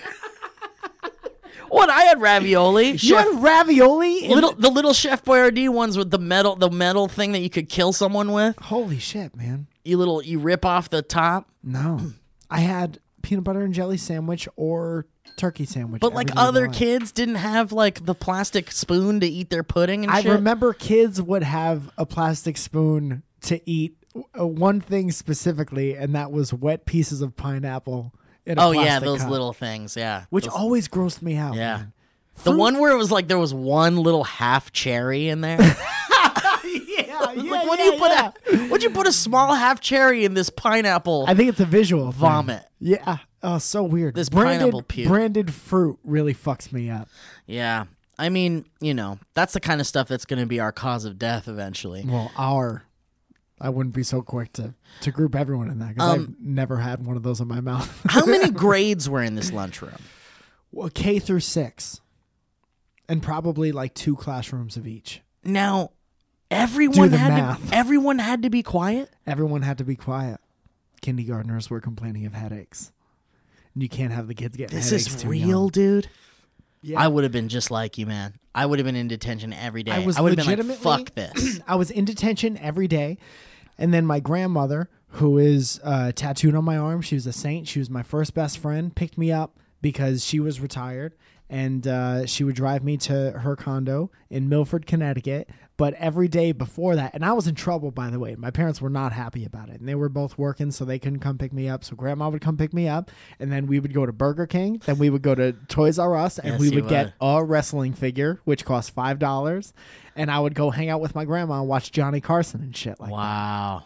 What? I had ravioli. You Chef, had ravioli? in- little the little Chef Boyardee ones with the metal the metal thing that you could kill someone with. Holy shit, man. You little you rip off the top. No. I had peanut butter and jelly sandwich or turkey sandwich. But every like day of my other life. kids didn't have like the plastic spoon to eat their pudding and I shit. remember kids would have a plastic spoon to eat uh, one thing specifically, and that was wet pieces of pineapple in a Oh yeah, plastic those cup, little things, yeah. which Those- always grossed me out. yeah. man. The Fruit- one where it was like there was one little half cherry in there. yeah, yeah, like, what yeah, do you put yeah. a would you put a small half cherry in this pineapple? I think it's a visual thing. Vomit. Yeah. Oh, so weird. This branded, pineapple puke. branded fruit really fucks me up. Yeah. I mean, you know, that's the kind of stuff that's going to be our cause of death eventually. Well, our. I wouldn't be so quick to, to group everyone in that because Um, I've never had one of those in my mouth. How many grades were in this lunchroom? Well, K through six, and probably like two classrooms of each. Now, everyone the had math. to everyone had to be quiet? Everyone had to be quiet. Kindergartners were complaining of headaches, and you can't have the kids get This headaches is too real, young. dude. Yeah. I would have been just like you, man. I would have been in detention every day. I was would have been like, legitimately- fuck this. I was in detention every day, and then my grandmother, who is uh, tattooed on my arm, she was a saint. She was my first best friend. Picked me up because she was retired, and uh, she would drive me to her condo in Milford, Connecticut. But every day before that, and I was in trouble, by the way. My parents were not happy about it, and they were both working, so they couldn't come pick me up. So grandma would come pick me up, and then we would go to Burger King. Then we would go to Toys R Us, and Yes, we you would get would. a wrestling figure, which cost five dollars. And I would go hang out with my grandma and watch Johnny Carson and shit like that. Wow.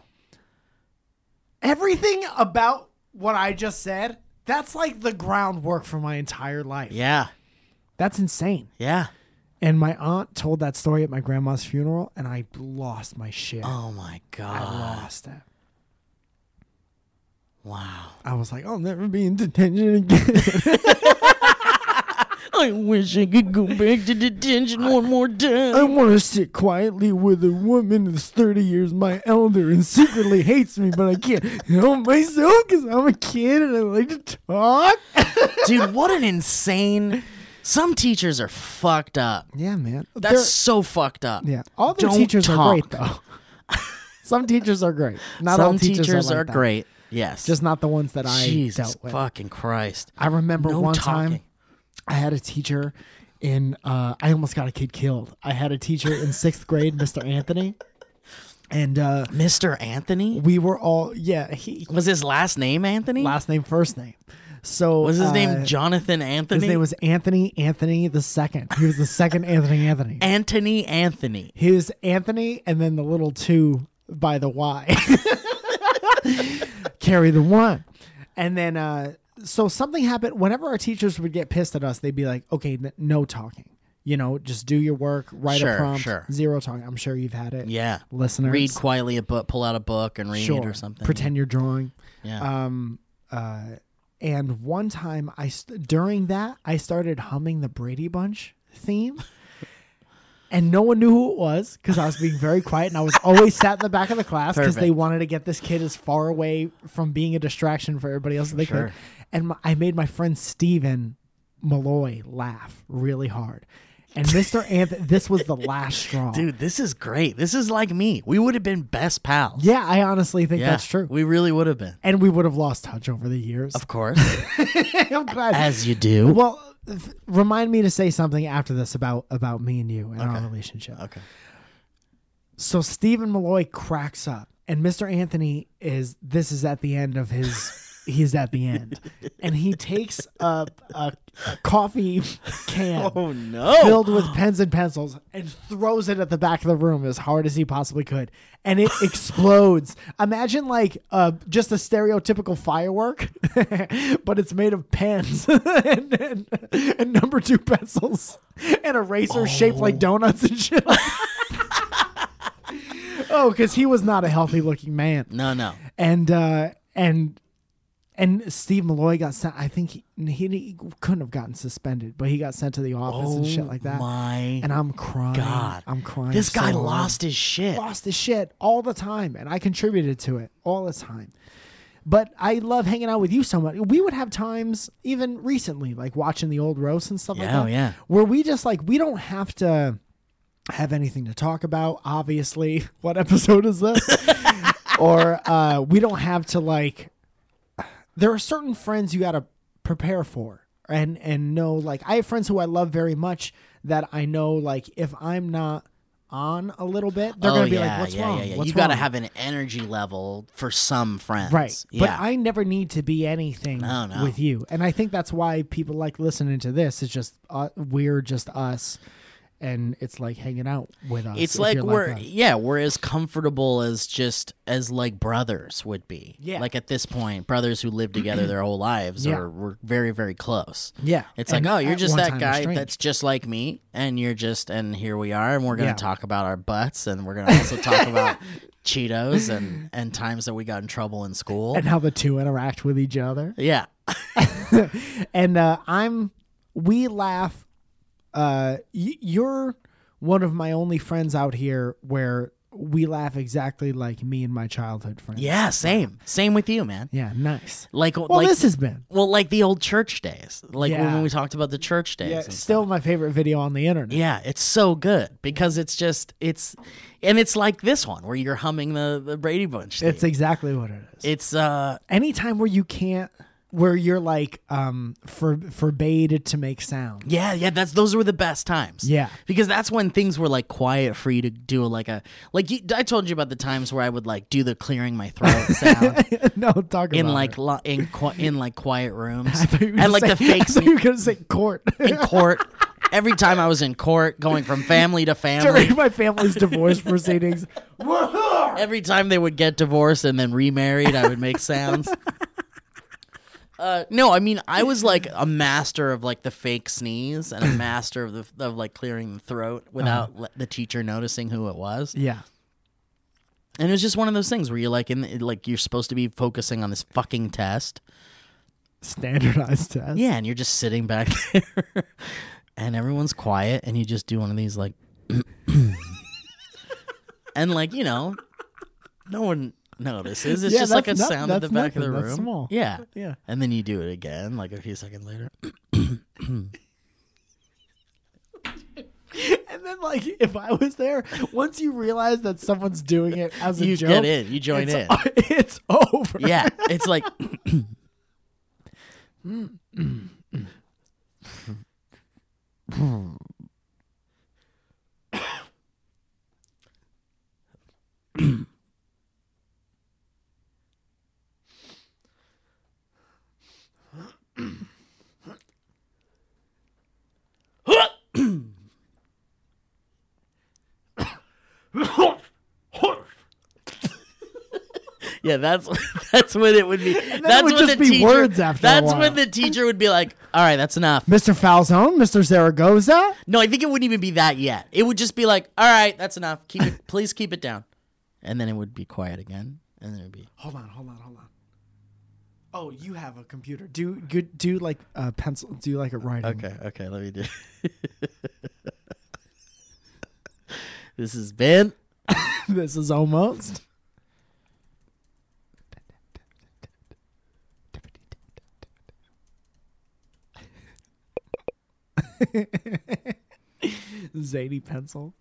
Everything about what I just said, that's like the groundwork for my entire life. Yeah. That's insane. Yeah. And my aunt told that story at my grandma's funeral, and I lost my shit. Oh my I god. lost it. Wow. I was like, I'll never be in detention again. I wish I could go back to detention one more I time. want to sit quietly with a woman that's thirty years my elder and secretly hates me, but I can't help myself because I'm a kid and I like to talk. Dude, what an insane. Some teachers are fucked up. Yeah, man. That's They're- so fucked up. yeah. All the Don't teachers talk. are great, though. Some teachers are great. Not Some all teachers, teachers are, are, like that. great. Yes. Just not the ones that I Jesus dealt with. fucking Christ. I remember No one talking. time I had a teacher in, uh, I almost got a kid killed. I had a teacher in sixth grade, Mister Anthony. And uh, Mister Anthony? we were all, yeah, he, Was his last name Anthony? last name, first name. So Was his uh, name Jonathan Anthony? His name was Anthony Anthony the second. He was the second Anthony Anthony. Anthony Anthony. He was Anthony and then the little two by the Y. Carry the one. And then, uh, so something happened. Whenever our teachers would get pissed at us, they'd be like, okay, n- no talking. You know, just do your work, write Sure, a prompt, sure. zero talking. I'm sure you've had it. Yeah. Listeners. Read quietly a book, pull out a book and read Sure. or something. Pretend you're drawing. Yeah. Um, uh, and one time, I st- during that, I started humming the Brady Bunch theme, and no one knew who it was because I was being very quiet, and I was always sat in the back of the class because they Perfect. wanted to get this kid as far away from being a distraction for everybody else as they Sure. could. And my, I made my friend Steven Malloy laugh really hard. And Mister Anthony, this was the last straw. Dude, this is great. This is like me. We would have been best pals. Yeah, I honestly think Yeah, that's true. We really would have been. And we would have lost touch over the years. Of course. I'm glad. As you do. Well, f- remind me to say something after this about about me and you and our Okay. relationship. Okay. So Stephen Malloy cracks up, and Mister Anthony is this is at the end of his. He's at the end, and he takes a, a, a coffee can Oh no! filled with pens and pencils and throws it at the back of the room as hard as he possibly could, and it explodes. Imagine like uh, just a stereotypical firework, but it's made of pens and, and, and number two pencils and erasers shaped like donuts and shit. Oh, because he was not a healthy looking man, No, no. and uh, and. And Steve Malloy got sent. I think he, he, he couldn't have gotten suspended, but he got sent to the office and shit like that. My And I'm crying. God, I'm crying. this guy so hard. lost his shit. lost his shit all the time, and I contributed to it all the time. But I love hanging out with you so much. We would have times, even recently, like watching the old roasts and stuff like Yeah, that, oh, yeah. where we just like we don't have to have anything to talk about. Obviously, what episode is this? Or uh, we don't have to like. There are certain friends you got to prepare for and and know, like, I have friends who I love very much that I know, like, if I'm not on a little bit, they're oh, going to be yeah, like, what's yeah, wrong? Yeah, yeah. What's You got to wrong? have an energy level for some friends. Right. Yeah. But I never need to be anything No, no. with you. And I think that's why people like listening to this. It's just, uh, we're just us. And it's like hanging out with us. It's if like you're we're us. yeah, we're as comfortable as just as like brothers would be. Yeah. Like at this point, brothers who live together their whole lives Yeah. are we're very, very close. Yeah. It's And like, oh, you're at just one that time guy estranged. that's just like me, and you're just and here we are, and we're gonna Yeah. talk about our butts, and we're gonna also talk about Cheetos and and times that we got in trouble in school. And how the two interact with each other. yeah. And uh, I'm, we laugh. Uh, y- you're one of my only friends out here where we laugh exactly like me and my childhood friends. Yeah, same. Same with you, man. Yeah, nice. Like Well, like this has been. well, like the old church days. Like Yeah. when we talked about the church days. Yeah, and still stuff. my favorite video on the internet. Yeah, it's so good because it's just it's and it's like this one where you're humming the, the Brady Bunch. It's theme. exactly what it is. it's uh Anytime where you can't, where you're like um for, forbade to make sound. yeah, yeah, that's those were the best times. Yeah. Because that's when things were like quiet for you to do like a like you, I told you about the times where I would like do the clearing my throat sound No, talk in about like it. lo- in qui- in like quiet rooms I thought you were gonna and like say- the fake I thought you were gonna say court. in court. Every time I was in court, going from family to family, During my family's divorce proceedings. every time they would get divorced and then remarried, I would make sounds. Uh, no, I mean I was like a master of like the fake sneeze and a master of the of like clearing the throat without le- the teacher noticing who it was. Yeah. And it was just one of those things where you're like in the, like you're supposed to be focusing on this fucking test. Standardized test. Yeah, and you're just sitting back there, and everyone's quiet, and you just do one of these like, and like you know, no one notices. It's Yeah, just like a that's not- sound at the that's back of the nothing. room. That's small. Yeah, Yeah. and then you do it again, like a few seconds later. And then, like, if I was there, once you realize that someone's doing it as a You joke, get in, you join it's, in. It's over. Yeah, it's like. Yeah, that's that's when it would be. then That's it would when just the be teacher. words after a that's while. when the teacher would be like, "All right, that's enough." Mister Falzone, Mister Zaragoza. No, I think it wouldn't even be that yet. It would just be like, "All right, that's enough. Keep it. Please keep it down," and then it would be quiet again, and then it would be. Hold on, hold on, hold on. Oh, you have a computer. Do good. Do like a pencil. Do like a writing. Okay, okay, let me do. This has been. This is almost. Zany pencil.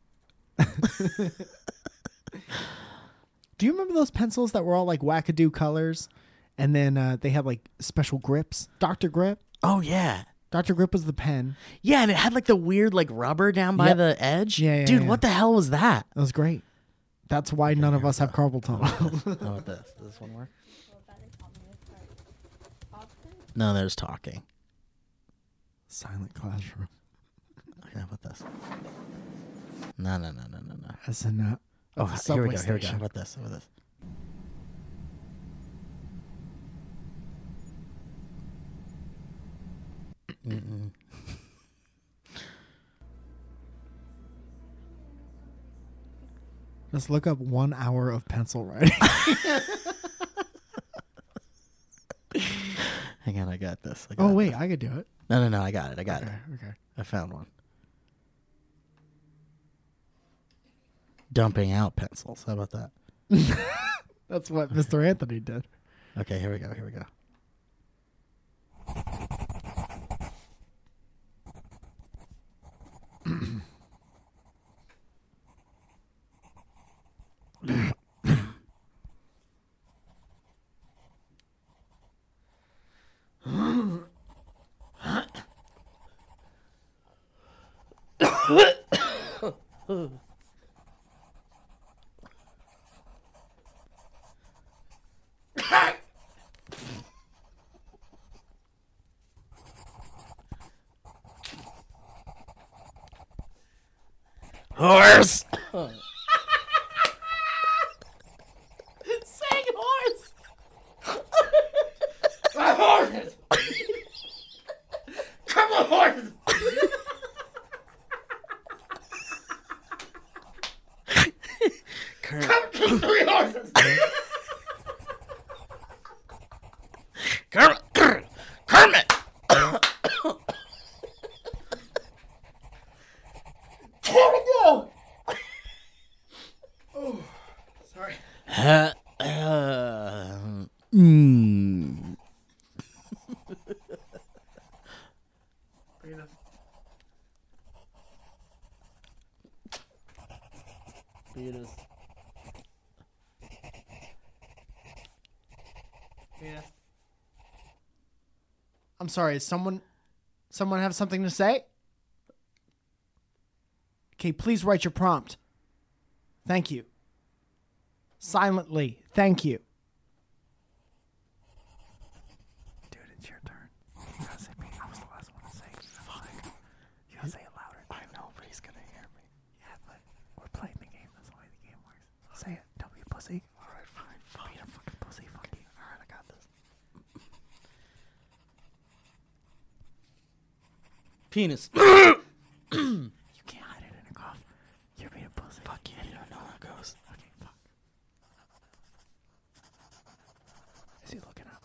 Do you remember those pencils that were all like wackadoo colors, and then uh, they had like special grips? Doctor Grip. Oh yeah, Doctor Grip was the pen. yeah, and it had like the weird like rubber down by Yep. the edge. Yeah, yeah, dude, yeah. what the hell was that? That was great. That's why none of us have carpal tunnel. How about this? Does this one work? No, there's talking. Silent classroom. Okay, how about this? No, no, no, no, no, no. That's a no. Oh, That's a here we go. subway Here we go. How station. about this? How about this? Mm-mm. Just look up one hour of pencil writing. Hang on, I got this. I got Oh it. wait, I could do it. No, no, no. I got it. I got Okay, it. okay. I found one. Dumping out pencils. How about that? That's what Mister Anthony did. Okay, here we go. Here we go. Horse. Saying horse. Come on, horse. Kermit. Three horses. Kermit. Kermit. Sorry. Uh, uh, mm. Penis. Yeah. I'm sorry. Is someone, someone have something to say? Okay, please write your prompt. Thank you. Silently. Thank you. Dude, it's your turn. You gotta say me. I was the last one to say it. Fuck. You gotta say it louder. I know, but he's gonna hear me. Yeah, but we're playing the game. That's the way the game works. Say it. Don't be a pussy. All right, fine, fine. Be a fucking pussy. Fuck you. All right, I got this. Penis. You can't hide it in a cough. You're being a pussy. Fuck yeah, you don't know how it goes. Okay, fuck. Is he looking up?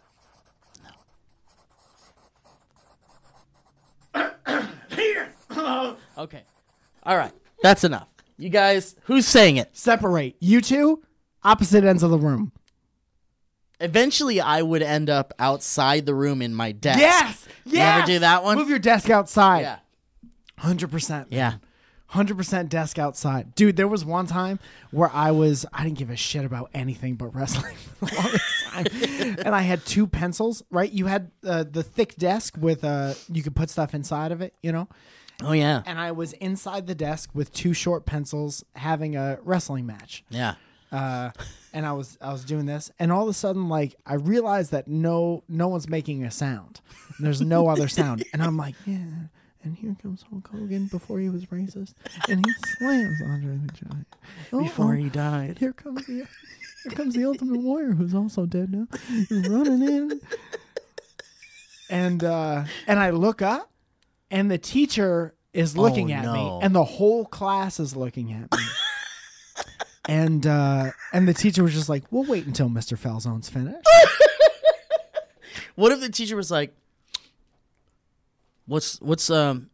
Okay. All right. That's enough. You guys, who's saying it? Separate. You two, opposite ends of the room. Eventually, I would end up outside the room in my desk. Yes! You Yes! ever do that one? Move your desk outside. Yeah. one hundred percent. Yeah. one hundred percent desk outside. Dude, there was one time where I was, I didn't give a shit about anything but wrestling for the longest time. And I had two pencils, right? You had uh, the thick desk with, uh, you could put stuff inside of it, you know? Oh, yeah. And I was inside the desk with two short pencils having a wrestling match. Yeah. Uh, and I was I was doing this, and all of a sudden, like, I realized that no no one's making a sound. There's no other sound, and I'm like, yeah. And here comes Hulk Hogan before he was racist, and he slams Andre the Giant Before Uh-oh. he died. Here comes the here comes the Ultimate Warrior, who's also dead now. He's running in, and uh, and I look up, and the teacher is looking Oh, at no. me, and the whole class is looking at me. And uh, and the teacher was just like, "We'll wait until Mister Falzone's finished." What if the teacher was like, "What's what's um,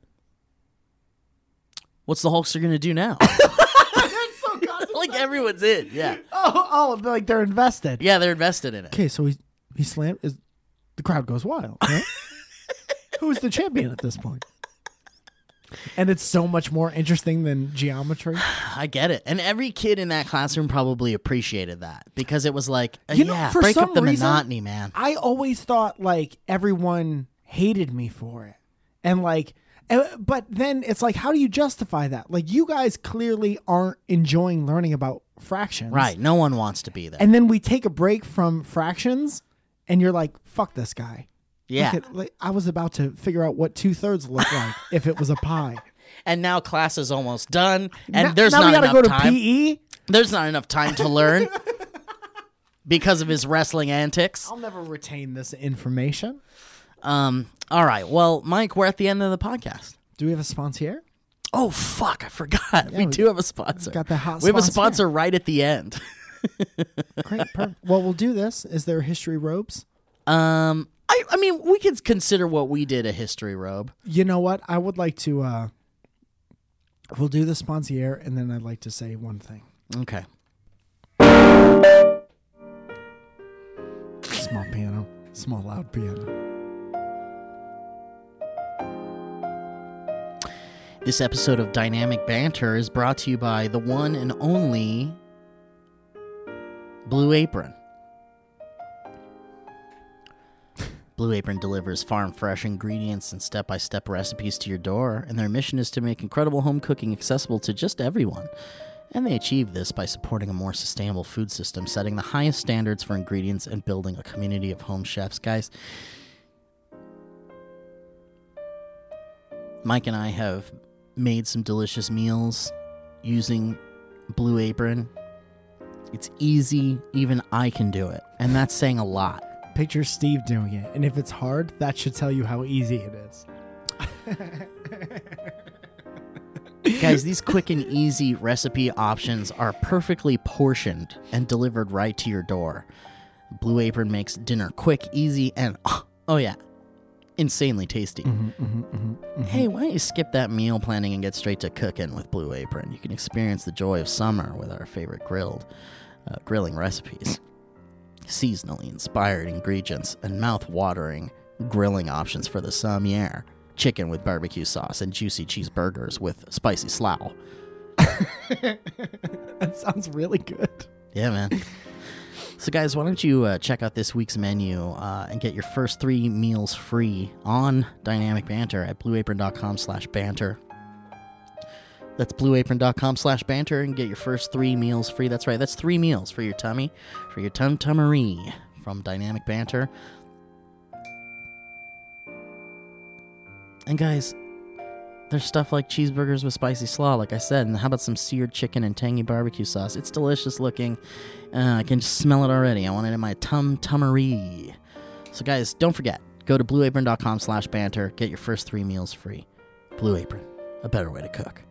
what's the Hulkster gonna do now?" Like everyone's in. Yeah. oh, oh, like they're invested. Yeah, they're invested in it. Okay, so he he slammed. Is the crowd goes wild? Right? Who's the champion at this point? And it's so much more interesting than geometry. I get it. And every kid in that classroom probably appreciated that because it was like, uh, You know, yeah, for break some up the reason, monotony, man. I always thought like everyone hated me for it, and like, uh, but then it's like, how do you justify that? Like, you guys clearly aren't enjoying learning about fractions. Right. No one wants to be there. And then we take a break from fractions, and you're like, fuck this guy. yeah. Look at- like, I was about to figure out what two thirds look like if it was a pie. And now class is almost done, and now, there's now not we gotta enough go to time. P E. There's not enough time to learn because of his wrestling antics. I'll never retain this information. Um. All right. Well, Mike, we're at the end of the podcast. Do we have a sponsor? Oh fuck! I forgot. we, we do have a sponsor. got the hot We have a sponsor. sponsor right at the end. Great. Perfect. Well, we'll do this. Is there history robes? Um. I. I mean, we could consider what we did a history robe. You know what? I would like to. Uh, we'll do the sponsor, and then I'd like to say one thing. Okay. Small piano. Small loud piano. This episode of Dynamic Banter is brought to you by the one and only Blue Apron. Blue Apron delivers farm-fresh ingredients and step-by-step recipes to your door, and their mission is to make incredible home cooking accessible to just everyone. And they achieve this by supporting a more sustainable food system, setting the highest standards for ingredients, and building a community of home chefs. Guys, Mike and I have made some delicious meals using Blue Apron. It's easy, even I can do it, and that's saying a lot. Picture Steve doing it, and if it's hard, that should tell you how easy it is. Guys, these quick and easy recipe options are perfectly portioned and delivered right to your door. Blue Apron makes dinner quick, easy, and oh yeah, insanely tasty. Mm-hmm, mm-hmm, mm-hmm, mm-hmm. Hey, why don't you skip that meal planning and get straight to cooking with Blue Apron? You can experience the joy of summer with our favorite grilled uh, grilling recipes, seasonally inspired ingredients, and mouth-watering grilling options for the sommelier. Chicken with barbecue sauce and juicy cheeseburgers with spicy slaw. That sounds really good. Yeah, man. So, guys, why don't you uh, check out this week's menu uh, and get your first three meals free on Dynamic Banter at blueapron.com slash banter. That's blueapron.com slash banter and get your first three meals free. That's right. That's three meals for your tummy, for your tum-tummery from Dynamic Banter. And, guys, there's stuff like cheeseburgers with spicy slaw, like I said. And how about some seared chicken and tangy barbecue sauce? It's delicious looking. Uh, I can just smell it already. I want it in my tum-tummery. So, guys, don't forget. Go to blueapron.com slash banter. Get your first three meals free. Blue Apron. A better way to cook.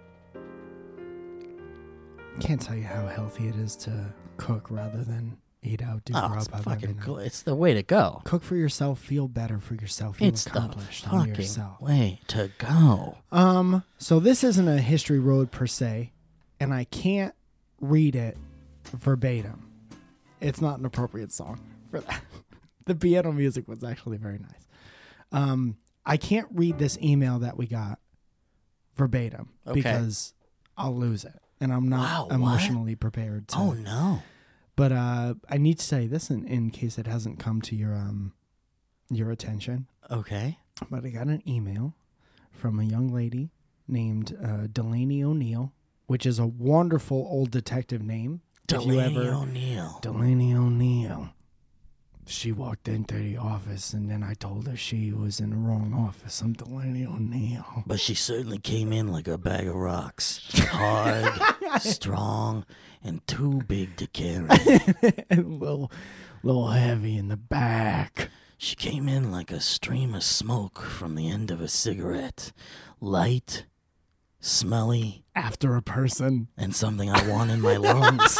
Can't tell you how healthy it is to cook rather than eat out. Do Oh, it's Grubhub every fucking night. cool. It's the way to go. Cook for yourself. Feel better for yourself. Feel It's the accomplished on fucking yourself. way to go. Um. So this isn't a history road per se, and I can't read it verbatim. It's not an appropriate song for that. The piano music was actually very nice. Um. I can't read this email that we got verbatim Okay. because I'll lose it, and I'm not Wow, what? emotionally prepared to. Oh, no. But uh, I need to say this in, in case it hasn't come to your um your attention. Okay. But I got an email from a young lady named uh, Delaney O'Neill, which is a wonderful old detective name. If you Delaney ever- O'Neill. Delaney O'Neill. She walked into the office, and then I told her she was in the wrong office. I'm Delaney O'Neill. But she certainly came in like a bag of rocks. Hard, strong, and too big to carry. And a little, little heavy in the back. She came in like a stream of smoke from the end of a cigarette. Light, smelly, After a person. and something I want in my lungs.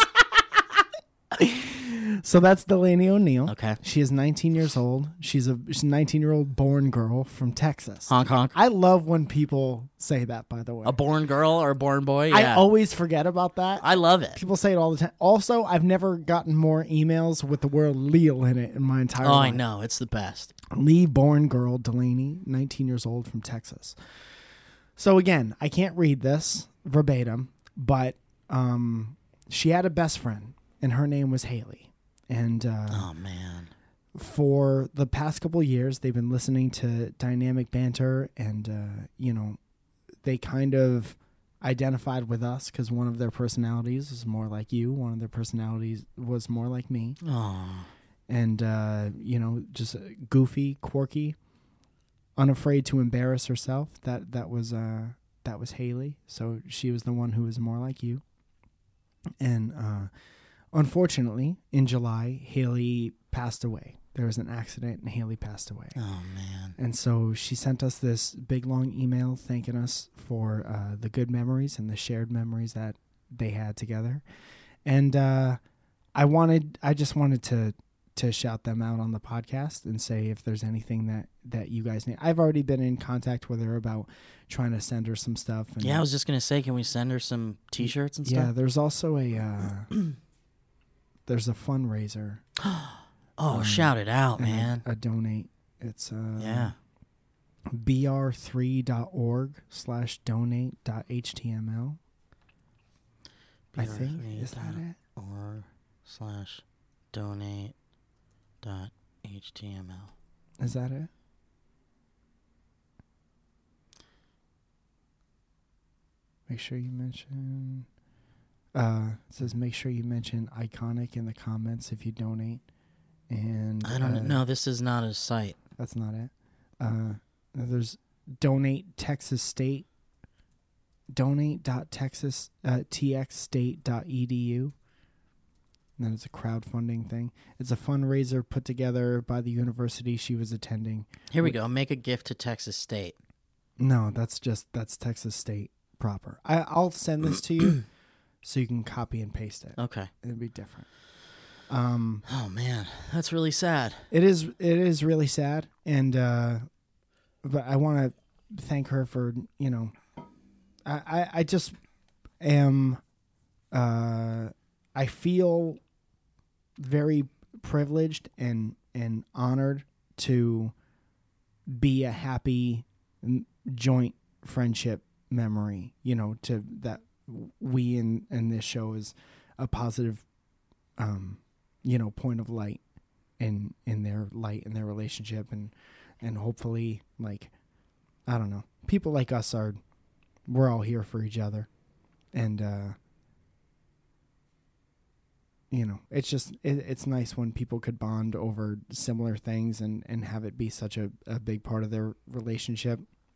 So that's Delaney O'Neill. Okay. She is nineteen years old. She's a she's a nineteen-year-old born girl from Texas. Honk honk. I love when people say that, by the way. A born girl or a born boy? I Yeah. always forget about that. I love it. People say it all the time. Also, I've never gotten more emails with the word Leal in it in my entire Oh, life. I know. It's the best. Lee born girl Delaney, nineteen years old from Texas. So again, I can't read this verbatim, but um, she had a best friend, and her name was Haley. And uh, Oh, man. for the past couple of years, they've been listening to Dynamic Banter, and uh, you know, they kind of identified with us because one of their personalities was more like you. One of their personalities was more like me. Aw. And, uh, you know, just goofy, quirky, unafraid to embarrass herself. That that was uh, that was Haley. So she was the one who was more like you. And uh, unfortunately, in July, Haley passed away. There was an accident and Haley passed away. Oh, man. And so she sent us this big, long email thanking us for uh, the good memories and the shared memories that they had together. And uh, I wanted, I just wanted to to shout them out on the podcast and say if there's anything that, that you guys need. I've already been in contact with her about trying to send her some stuff. And Yeah, I was just going to say, can we send her some T-shirts and yeah, stuff? there's also a uh, there's a fundraiser. Oh, shout it out, and a- man. A, donate. It's uh, Yeah. b r three dot org slash donate dot h t m l. I think is that it? Or slash donate dot html. Is that it? Make sure you mention. Uh, it says make sure you mention Iconic in the comments if you donate. And I don't uh, know. This is not a site. That's not it. Uh, there's donate Texas State. Donate dot texas uh, txstate dot e d u. And then it's a crowdfunding thing. It's a fundraiser put together by the university she was attending. Here we go. Make a gift to Texas State. No, that's just that's Texas State proper. I, I'll send this to you so you can copy and paste it. Okay. It'll be different. Um, Oh man, that's really sad. it is it is really sad, and uh, but I want to thank her for you know, I I, I just am, uh, I feel very privileged and and honored to be a happy m- joint friendship memory, you know, to that we in, in this show is a positive, um, you know, point of light in, in their light in their relationship. And, and hopefully like, I don't know, people like us are, we're all here for each other. And, uh, you know, it's just, it, it's nice when people could bond over similar things and, and have it be such a, a big part of their relationship.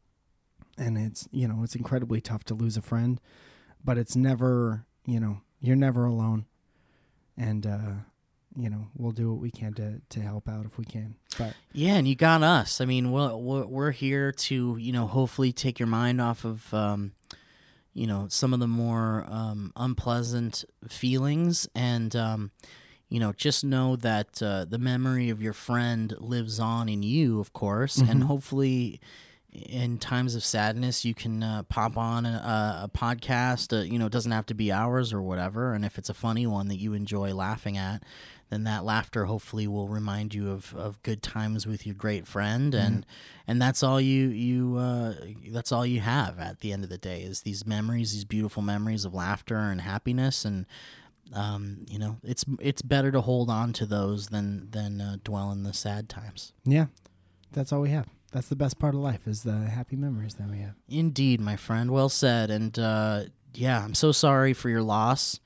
And it's, you know, it's incredibly tough to lose a friend, but it's never, you know, you're never alone. And, uh, you know, we'll do what we can to, to help out if we can. But Yeah, and you got us. I mean, we're we're we're here to, you know, hopefully take your mind off of, um, you know, some of the more um, unpleasant feelings, and um, you know, just know that uh, the memory of your friend lives on in you, of course, and hopefully, in times of sadness, you can uh, pop on a, a podcast. Uh, you know, it doesn't have to be ours or whatever, and if it's a funny one that you enjoy laughing at, then that laughter hopefully will remind you of, of good times with your great friend, and and that's all you you uh, that's all you have at the end of the day is these memories, these beautiful memories of laughter and happiness, and um, you know, it's it's better to hold on to those than than uh, dwell in the sad times. yeah, that's all we have. That's the best part of life is the happy memories that we have. Indeed, my friend. Well said. And uh, yeah, I'm so sorry for your loss.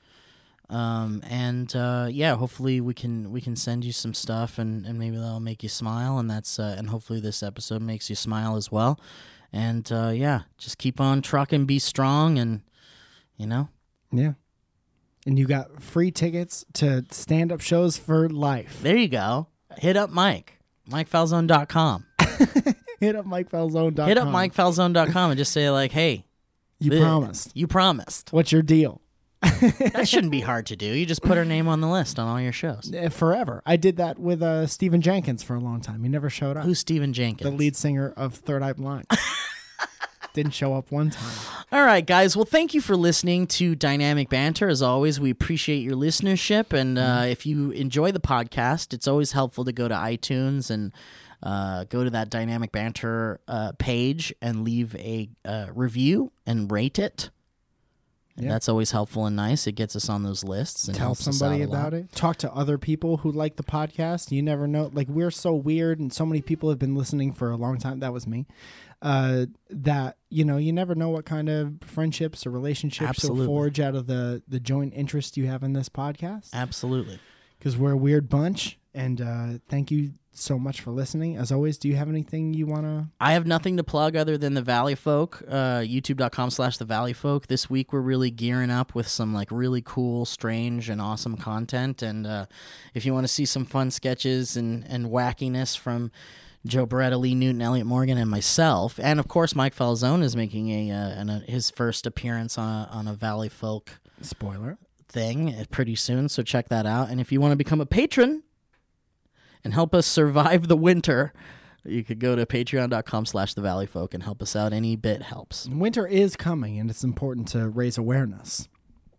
Um, and uh, yeah, hopefully we can we can send you some stuff, and, and maybe that'll make you smile. And that's uh, and hopefully this episode makes you smile as well. And uh, yeah, just keep on trucking, be strong, and you know. Yeah. And you got free tickets to stand-up shows for life. There you go. Hit up Mike. Mike Falzone dot com. Hit up Mike Falzone dot com. Hit up Mike Falzone dot com and just say like, hey, You th- promised. You promised. What's your deal? That shouldn't be hard to do. You just put her name on the list on all your shows. Uh, Forever. I did that with uh, Stephen Jenkins for a long time. He never showed up. Who's Stephen Jenkins? the lead singer of Third Eye Blind? Didn't show up one time. All right, guys. Well, thank you for listening to Dynamic Banter. As always, we appreciate your listenership. And uh, if you enjoy the podcast, it's always helpful to go to iTunes and uh, go to that Dynamic Banter uh, page and leave a uh, review and rate it. Yeah. That's always helpful and nice. It gets us on those lists and Tell helps us somebody out a lot. about it. Talk to other people who like the podcast. You never know. Like, we're so weird, and so many people have been listening for a long time. That was me. Uh, that, you know, you never know what kind of friendships or relationships Absolutely. you'll forge out of the, the joint interest you have in this podcast. Absolutely. Because we're a weird bunch. And uh, thank you so much for listening. As always, do you have anything you want to... I have nothing to plug other than the Valley Folk, uh, youtube.com slash the Valley Folk. This week we're really gearing up with some like really cool, strange, and awesome content. And uh, if you want to see some fun sketches and, and wackiness from Joe Beretta, Lee Newton, Elliot Morgan, and myself, and of course Mike Falzone is making a, uh, an, a his first appearance on a, on a Valley Folk Spoiler. thing uh, pretty soon, so check that out. And if you want to become a patron and help us survive the winter, you could go to patreon.com slash the Valley Folk and help us out. Any bit helps. Winter is coming, and it's important to raise awareness.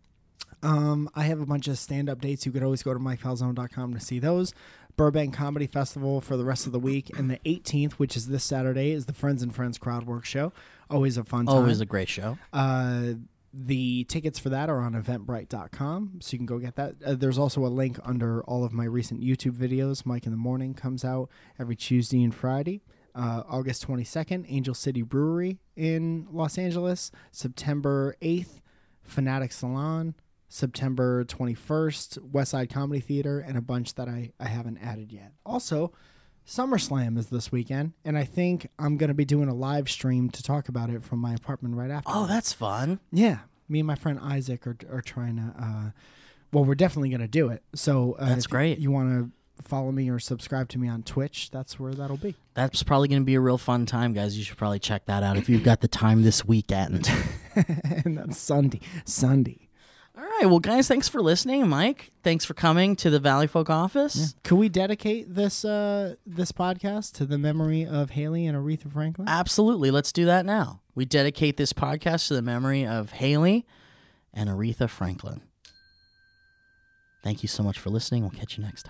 Um, I have a bunch of stand-up dates. You could always go to mike falzone dot com to see those. Burbank Comedy Festival for the rest of the week. And the eighteenth, which is this Saturday, is the Friends and Friends Crowdwork Show. Always a fun time. Always a great show. Uh, the tickets for that are on eventbrite dot com, so you can go get that. Uh, there's also a link under all of my recent YouTube videos. Mike in the Morning comes out every Tuesday and Friday. Uh, August twenty-second, Angel City Brewery in Los Angeles. September eighth, Fanatic Salon. September twenty-first, Westside Comedy Theater, and a bunch that I, I haven't added yet. Also, SummerSlam is this weekend, and I think I'm going to be doing a live stream to talk about it from my apartment right after. Oh, that's fun. Yeah, me and my friend Isaac are are trying to. Uh, well, we're definitely going to do it. So uh, That's if great. You want to follow me or subscribe to me on Twitch? That's where that'll be. That's probably going to be a real fun time, guys. You should probably check that out if you've got the time this weekend. And that's Sunday. Sunday. All right. Well, guys, thanks for listening. Mike, thanks for coming to the Valley Folk office. Could we dedicate this uh, this podcast to the memory of Haley and Aretha Franklin? Absolutely. Let's do that now. We dedicate this podcast to the memory of Haley and Aretha Franklin. Thank you so much for listening. We'll catch you next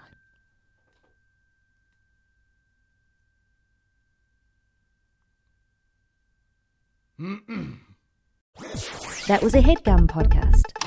time. That was a HeadGum podcast.